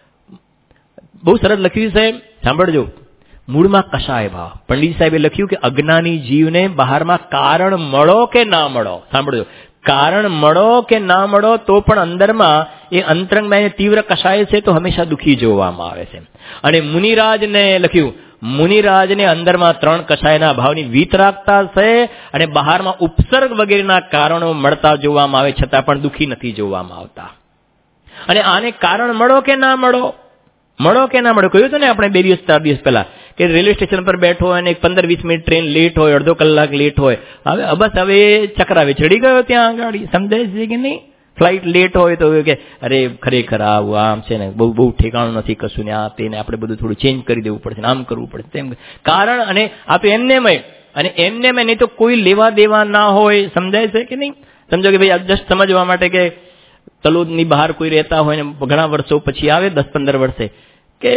બહુ સરસ લખ્યું છે, સાંભળજો. મૂળમાં કશાય ભાવ. પંડિત સાહેબે લખ્યું કે અજ્ઞાની જીવને બહારમાં કારણ મળો કે ના મળો, સાંભળજો, કારણ મળો કે ના મળો તો પણ અંદરમાં એ અંતરંગમાં એને તીવ્ર કશાય છે તો હંમેશા દુઃખી જોવામાં આવે છે. અને મુનિરાજને લખ્યું, મુનિરાજને અંદરમાં 3 કશાયના ભાવની વીતરાગતા છે અને બહારમાં ઉપસર્ગ વગેરેના કારણો મળતા જોવામાં આવે, છતાં પણ દુઃખી નથી જોવામાં આવતા. અને આને કારણ મળો કે ના મળો, મળો કે ના મળો, કહ્યું હતું ને આપણે 2 દિવસ 4 દિવસ પહેલા કે રેલવે સ્ટેશન પર બેઠો હોય અને 15-20 મિનિટ ટ્રેન લેટ હોય, અડધો કલાક લેટ હોય, હવે ચક્રાવે ચડી ગયો ત્યાં આગળ. સમજાય છે કે નહીં? ફ્લાઇટ લેટ હોય તો કે અરે ખરેખર આવું આમ છે ને, બહુ ઠેકાણું નથી કશું ને, આ તેને આપણે બધું થોડું ચેન્જ કરી દેવું પડશે, આમ કરવું પડશે તેમ. કારણ અને આ તો એમનેમય, અને એમનેમય નહીં તો કોઈ લેવા દેવા ના હોય. સમજાય છે કે નહીં? સમજો કે ભાઈ જસ્ટ સમજવા માટે કે તલોદની બહાર કોઈ રહેતા હોય ને ઘણા વર્ષો પછી આવે, 10-15 વર્ષે, કે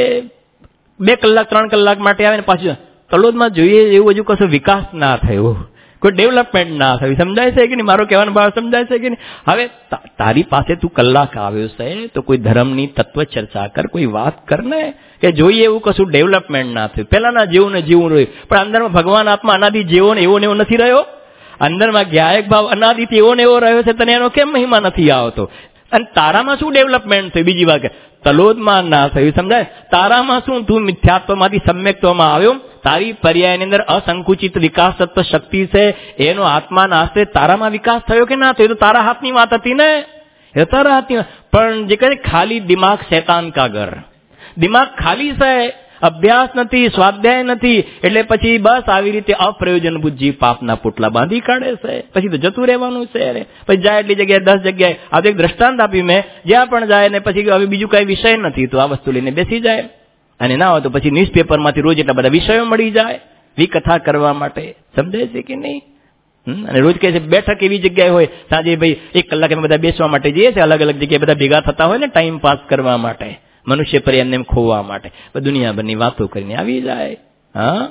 2 કલાક 3 કલાક માટે આવે ને પાછું તલોદમાં જોઈએ એવું હજુ કશો વિકાસ ના થયો, કોઈ ડેવલપમેન્ટ ના થયું. સમજાય છે કે નહીં? મારો કહેવાનો ભાવ સમજાય છે કે નહીં? હવે તારી પાસે તું કલાક આવ્યો છે તો કોઈ ધર્મની તત્વ ચર્ચા કર, કોઈ વાત કર ને, કે જોઈએ એવું કશું ડેવલપમેન્ટ ના થયું, પહેલાના જેવું ને જેવું રહ્યું, પણ અંદરમાં ભગવાન આત્મા અનાદિ જેવો ને એવો નથી રહ્યો. અંદરમાં જ્ઞાયક ભાવ અનાદિથી એવો ને એવો રહ્યો છે, તને એનો કેમ મહિમા નથી આવતો? અને તારામાં શું ડેવલપમેન્ટ થયું? બીજી વાત, તલોદમાં ના થયું. સમજાય? તારામાં શું, તું મિથ્યાત્વમાંથી સમ્યક્ત્વમાં આવ્યો, તારી પર્યાયની અંદર અસંકુચિત વિકાસ તત્વ શક્તિ છે, એનો આત્મા નાશે, તારામાં વિકાસ થયો કે ના થયો? તો તારા હાથની વાત હતી ને, એ તારા હાથની. પણ જે કહે ખાલી દિમાગ શૈતાન કા ઘર, દિમાગ ખાલી છે, અભ્યાસ નથી, સ્વાધ્યાય નથી, એટલે પછી બસ આવી રીતે અપ્રયોજન બુદ્ધિ પાપના પોટલા બાંધી કાઢે છે. પછી તો જતું રહેવાનું છે. પછી જાય એટલી જગ્યાએ 10 જગ્યાએ, આ તો એક દ્રષ્ટાંત આપ્યું મેં, જ્યાં પણ જાય ને પછી હવે બીજું કઈ વિષય નથી તો આ વસ્તુ લઈને બેસી જાય, અને ના હોય તો પછી ન્યૂઝપેપરમાંથી રોજ એટલા બધા વિષયો મળી જાય વિકથા કરવા માટે. સમજાય છે કે નહીં? અને રોજ કહે છે બેઠક એવી જગ્યાએ હોય, સાંજે ભાઈ 1 કલાક અમે બધા બેસવા માટે જઈએ છીએ, અલગ અલગ જગ્યાએ બધા ભેગા થતા હોય ને ટાઈમ પાસ કરવા માટે, મનુષ્ય પર એમને એમ ખોવા માટે, દુનિયાભરની વાતો કરીને આવી જાય. હા,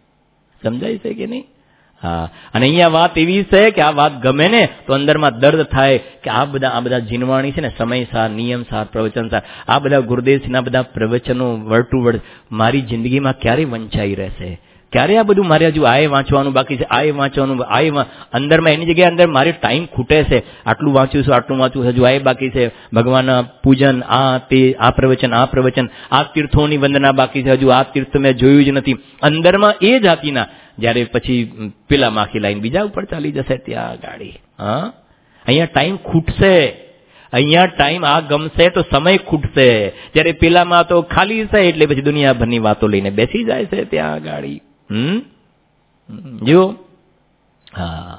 સમજાય છે કે નહીં? હા. અને અહીંયા વાત એવી છે કે આ વાત ગમે ને તો અંદરમાં દર્દ થાય કે આ બધા જીનવાણી છે ને, સમયસાર, નિયમસાર, પ્રવચનસાર, આ બધા ગુરુદેવના બધા પ્રવચનો વર્ડ ટુ વર્ડ મારી જિંદગીમાં ક્યારે વંચાઈ રહેશે? ક્યારે આ બધું મારે હજુ આ વાંચવાનું બાકી છે, આ વાંચવાનું, અંદરમાં એની જગ્યાએ અંદર મારે ટાઈમ ખૂટે છે, આટલું વાંચ્યું છે, આટલું વાંચવું, હજુ આ બાકી છે, ભગવાનના પૂજન, આ તે, આ પ્રવચન, આ તીર્થોની વંદના બાકી છે, હજુ આ તીર્થ મેં જોયું જ નથી. અંદરમાં એ જાતિના, જ્યારે પછી પેલા માખી લાઈન બીજા ઉપર ચાલી જશે ત્યાં ગાડી. હા, અહીંયા ટાઈમ ખૂટશે, અહીંયા ટાઈમ આ ગમશે તો સમય ખૂટશે, જ્યારે પેલામાં તો ખાલી છે એટલે પછી દુનિયાભરની વાતો લઈને બેસી જાય છે ત્યાં ગાડી. જુઓ, હા,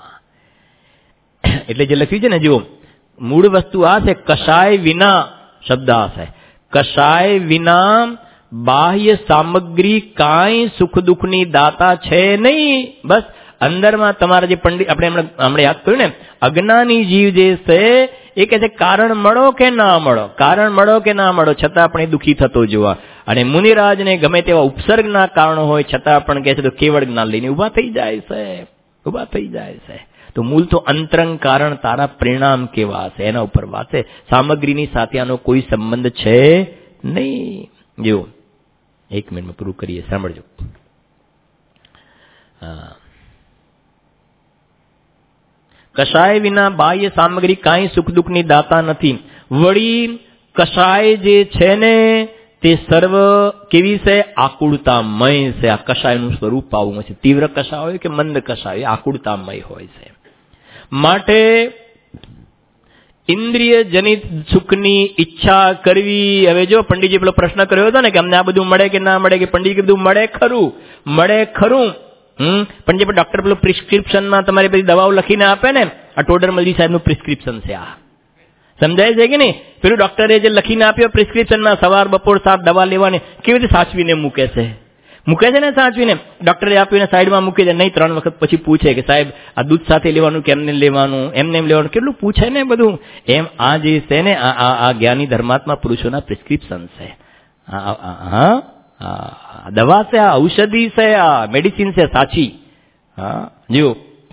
એટલે જે લખ્યું છે ને, જુઓ, મૂળ વસ્તુ આ છે, કશાય વિના શબ્દ આ છે, કશાય વિના બાહ્ય સામગ્રી કાંઈ સુખ દુઃખની દાતા છે નહીં. બસ અંદરમાં તમારા જે પંડિત આપણે હમણાં યાદ કર્યું ને, અજ્ઞાની જીવ જે છે એ કહે છે કારણ મળો કે ના મળો, કારણ મળો કે ના મળો, છતાં આપણે દુઃખી થતો જોવા. અને મુનિરાજને ગમે તેવા ઉપસર્ગના કારણો હોય છતાં પણ કહે છે તો કેવળ જ્ઞાન લઈને ઉભા થઈ જાય છે, ઉભા થઈ જાય છે. તો મૂળ તો અંતરંગ કારણ તારા પરિણામ કેવા છે એના ઉપર વાત છે. સામગ્રીની સાથે આનો કોઈ સંબંધ છે નહીં. જો 1 મિનિટમાં પૂરું કરીએ, સાંભળજો. કશાય વિના બાહ્ય સામગ્રી કાંઈ સુખ દુઃખની દાતા નથી. વળી કશાય જે છે ને તે સર્વ કેવી છે? આકુળતામય છે. આ કશાયનું સ્વરૂપ આવું છે. તીવ્ર કશાય હોય કે મંદ કશાય, આકુળતામય હોય છે. માટે ઇન્દ્રિય જનિત સુખની ઈચ્છા કરવી. હવે જો પંડિતજી પેલો પ્રશ્ન કર્યો હતો ને કે અમને આ બધું મળે કે ના મળે, કે પંડિતજી કીધું મળે ખરું, મળે ખરું. પણ જે ડોક્ટર પેલું પ્રિસ્ક્રિપ્શનમાં તમારી બધી દવાઓ લખીને આપે ને, આ ટોડરમલજી સાહેબનું પ્રિસ્ક્રિપ્શન છે. આ સમજાય છે કે નહીં? પેલું ડોક્ટરે જે લખીને આપ્યો પ્રિસ્ક્રિપ્શનમાં સવાર બપોર સાત દવા લેવાની, કેવી રીતે સાચવીને મૂકે છે ને સાચવીને. ડોક્ટરે આપ્યું સાઈડમાં મૂકી દે, નહીં 3 વખત પછી પૂછે કે સાહેબ આ દૂધ સાથે લેવાનું કેમને લેવાનું, એમને એમ લેવાનું, કેટલું પૂછે ને બધું. એમ આ જે છે ને આ જ્ઞાની ધર્માત્મા પુરુષોના પ્રિસ્ક્રિપ્શન છે. દવા છે, આ ઔષધિ છે, આ મેડિસિન છે સાચી. હા જો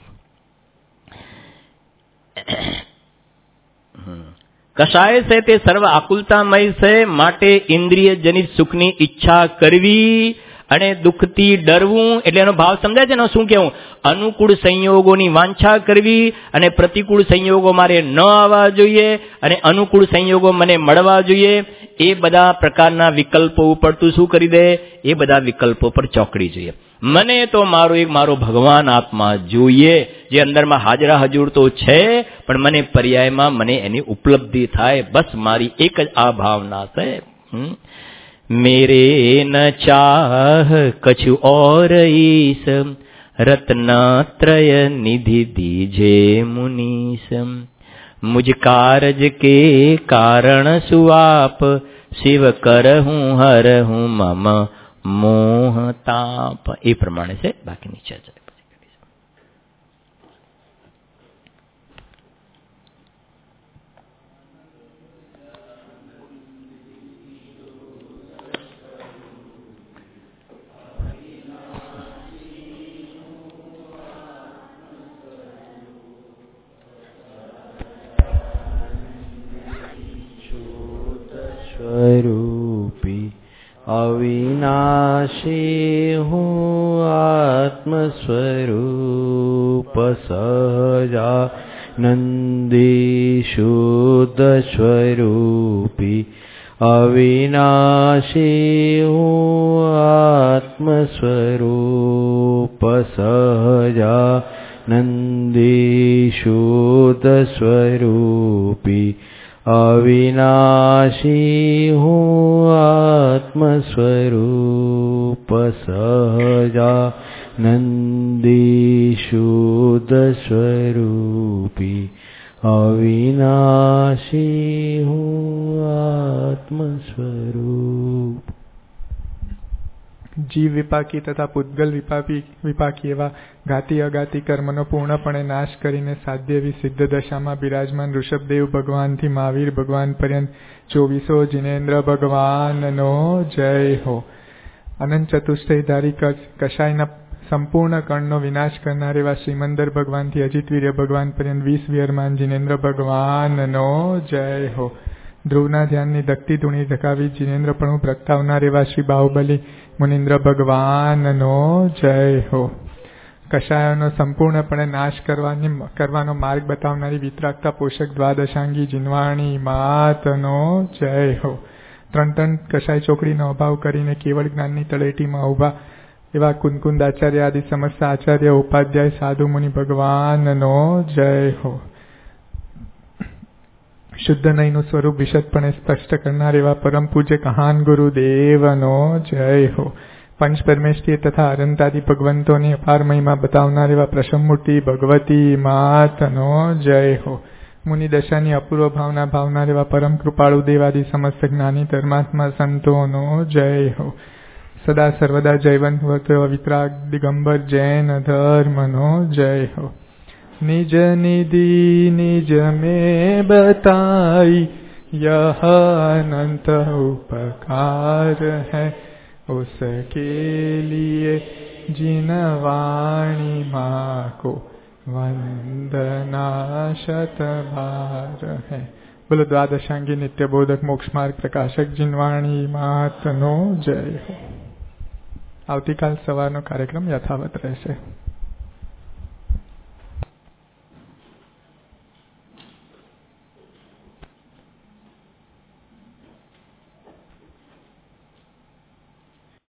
કશાય છે તે સર્વ આકુલતામય છે. માટે ઇન્દ્રિય જનિત સુખની ઈચ્છા કરવી અને દુઃખથી ડરવું. એટલે એનો ભાવ સમજાય છે ને શું કેવું? અનુકૂળ સંયોગોની વાંછા કરવી અને પ્રતિકૂળ સંયોગો મારે ન આવવા જોઈએ અને અનુકૂળ સંયોગો મને મળવા જોઈએ. એ બધા પ્રકારના વિકલ્પો ઉપર તું શું કરી દે? એ બધા વિકલ્પો પર ચોકડી જોઈએ. મને તો મારો ભગવાન આત્મા જોઈએ, જે અંદરમાં હાજરા હજુર તો છે, પણ મને પર્યાયમાં મને એની ઉપલબ્ધિ થાય. બસ મારી એક જ આ ભાવના છે. मेरे न चाह कछु और ईस, रत्नत्रय निधि दीजे मुनीस, मुझ कारज के कारण सुआप, शिव करहूँ हरहूँ मम मोह ताप. એ પ્રમાણે છે. બાકીની ચર્ચા स्वरूपी अविनाशी हूँ आत्म स्वरूप सहजानंदी शुद्ध स्वरूपी अविनाशी हूँ आत्म स्वरूप सहजानंदी शुद्ध स्वरूपी अविनाशी हूँ आत्म स्वरूप सहजानंदी शुद्ध स्वरूपी अविनाशी हूँ आत्म स्वरूप. જીવ વિપાકી તથા પૂતગલ વિપાકી એવા ઘાતી અગાતી કર્મનો પૂર્ણપણે નાશ કરીને સાધ્ય એવી સિદ્ધ દશામાં બિરાજમાન ઋષભદેવ ભગવાનથી મહાવીર ભગવાન પર્યંત 24 જિનેન્દ્ર ભગવાનનો જય હો. અનંત ચતુષ્ટયધારી કશાયના સંપૂર્ણ કણનો વિનાશ કરનાર એવા શ્રીમંદર ભગવાનથી અજિતવીર્ય ભગવાન પર્યંત 20 વિયરમાન જિનેન્દ્ર ભગવાનનો જય હો. ધ્રુવના ધ્યાનની ધકતી ધૂણી ધકાવી જિનેન્દ્રપણું પ્રગટાવનાર એવા શ્રી બાહુબલી મુનિન્દ્ર ભગવાનનો જય હો. કશાયોનો સંપૂર્ણપણે નાશ કરવાનો માર્ગ બતાવનારી વિતરાગતા પોષક દ્વાદશાંગી જીનવાણી માતનો જય હો. 3 કશાય ચોકડીનો અભાવ કરીને કેવળ જ્ઞાનની તળેટીમાં ઉભા એવા કુંદકુંદ આચાર્ય આદિ સમસ્ત આચાર્ય ઉપાધ્યાય સાધુ મુનિ ભગવાનનો જય હો. શુદ્ધ નયનું સ્વરૂપ વિશદપણે સ્પષ્ટ કરનાર એવા પરમ પૂજ્ય કહાન ગુરુદેવનો જય હો. પંચ પરમેષ્ઠી તથા અનંતાદિ ભગવંતોની અપાર મહિમા બતાવનાર એવા પ્રસમમૂર્તિ ભગવતી માતનો જય હો. मुनि दशानी अपूर्व भावना भावना रेवा परम कृपाळु देवादि समस्त ज्ञानी धर्मात्मा संतोनो जय हो। सदा सर्वदा जयवंत वितराग दिगंबर जैन धर्मनो जय हो। निज निधि निज में बताई यह अनंत उपकार है, उसके लिए जिन वाणी माँ को वंदना शतबार है। बोलो द्वादशांगी नित्य बोधक मोक्ष मार्ग प्रकाशक जिनवाणी मातनो जय हो। આવતીકાલ સવારનો કાર્યક્રમ યથાવત રહેશે।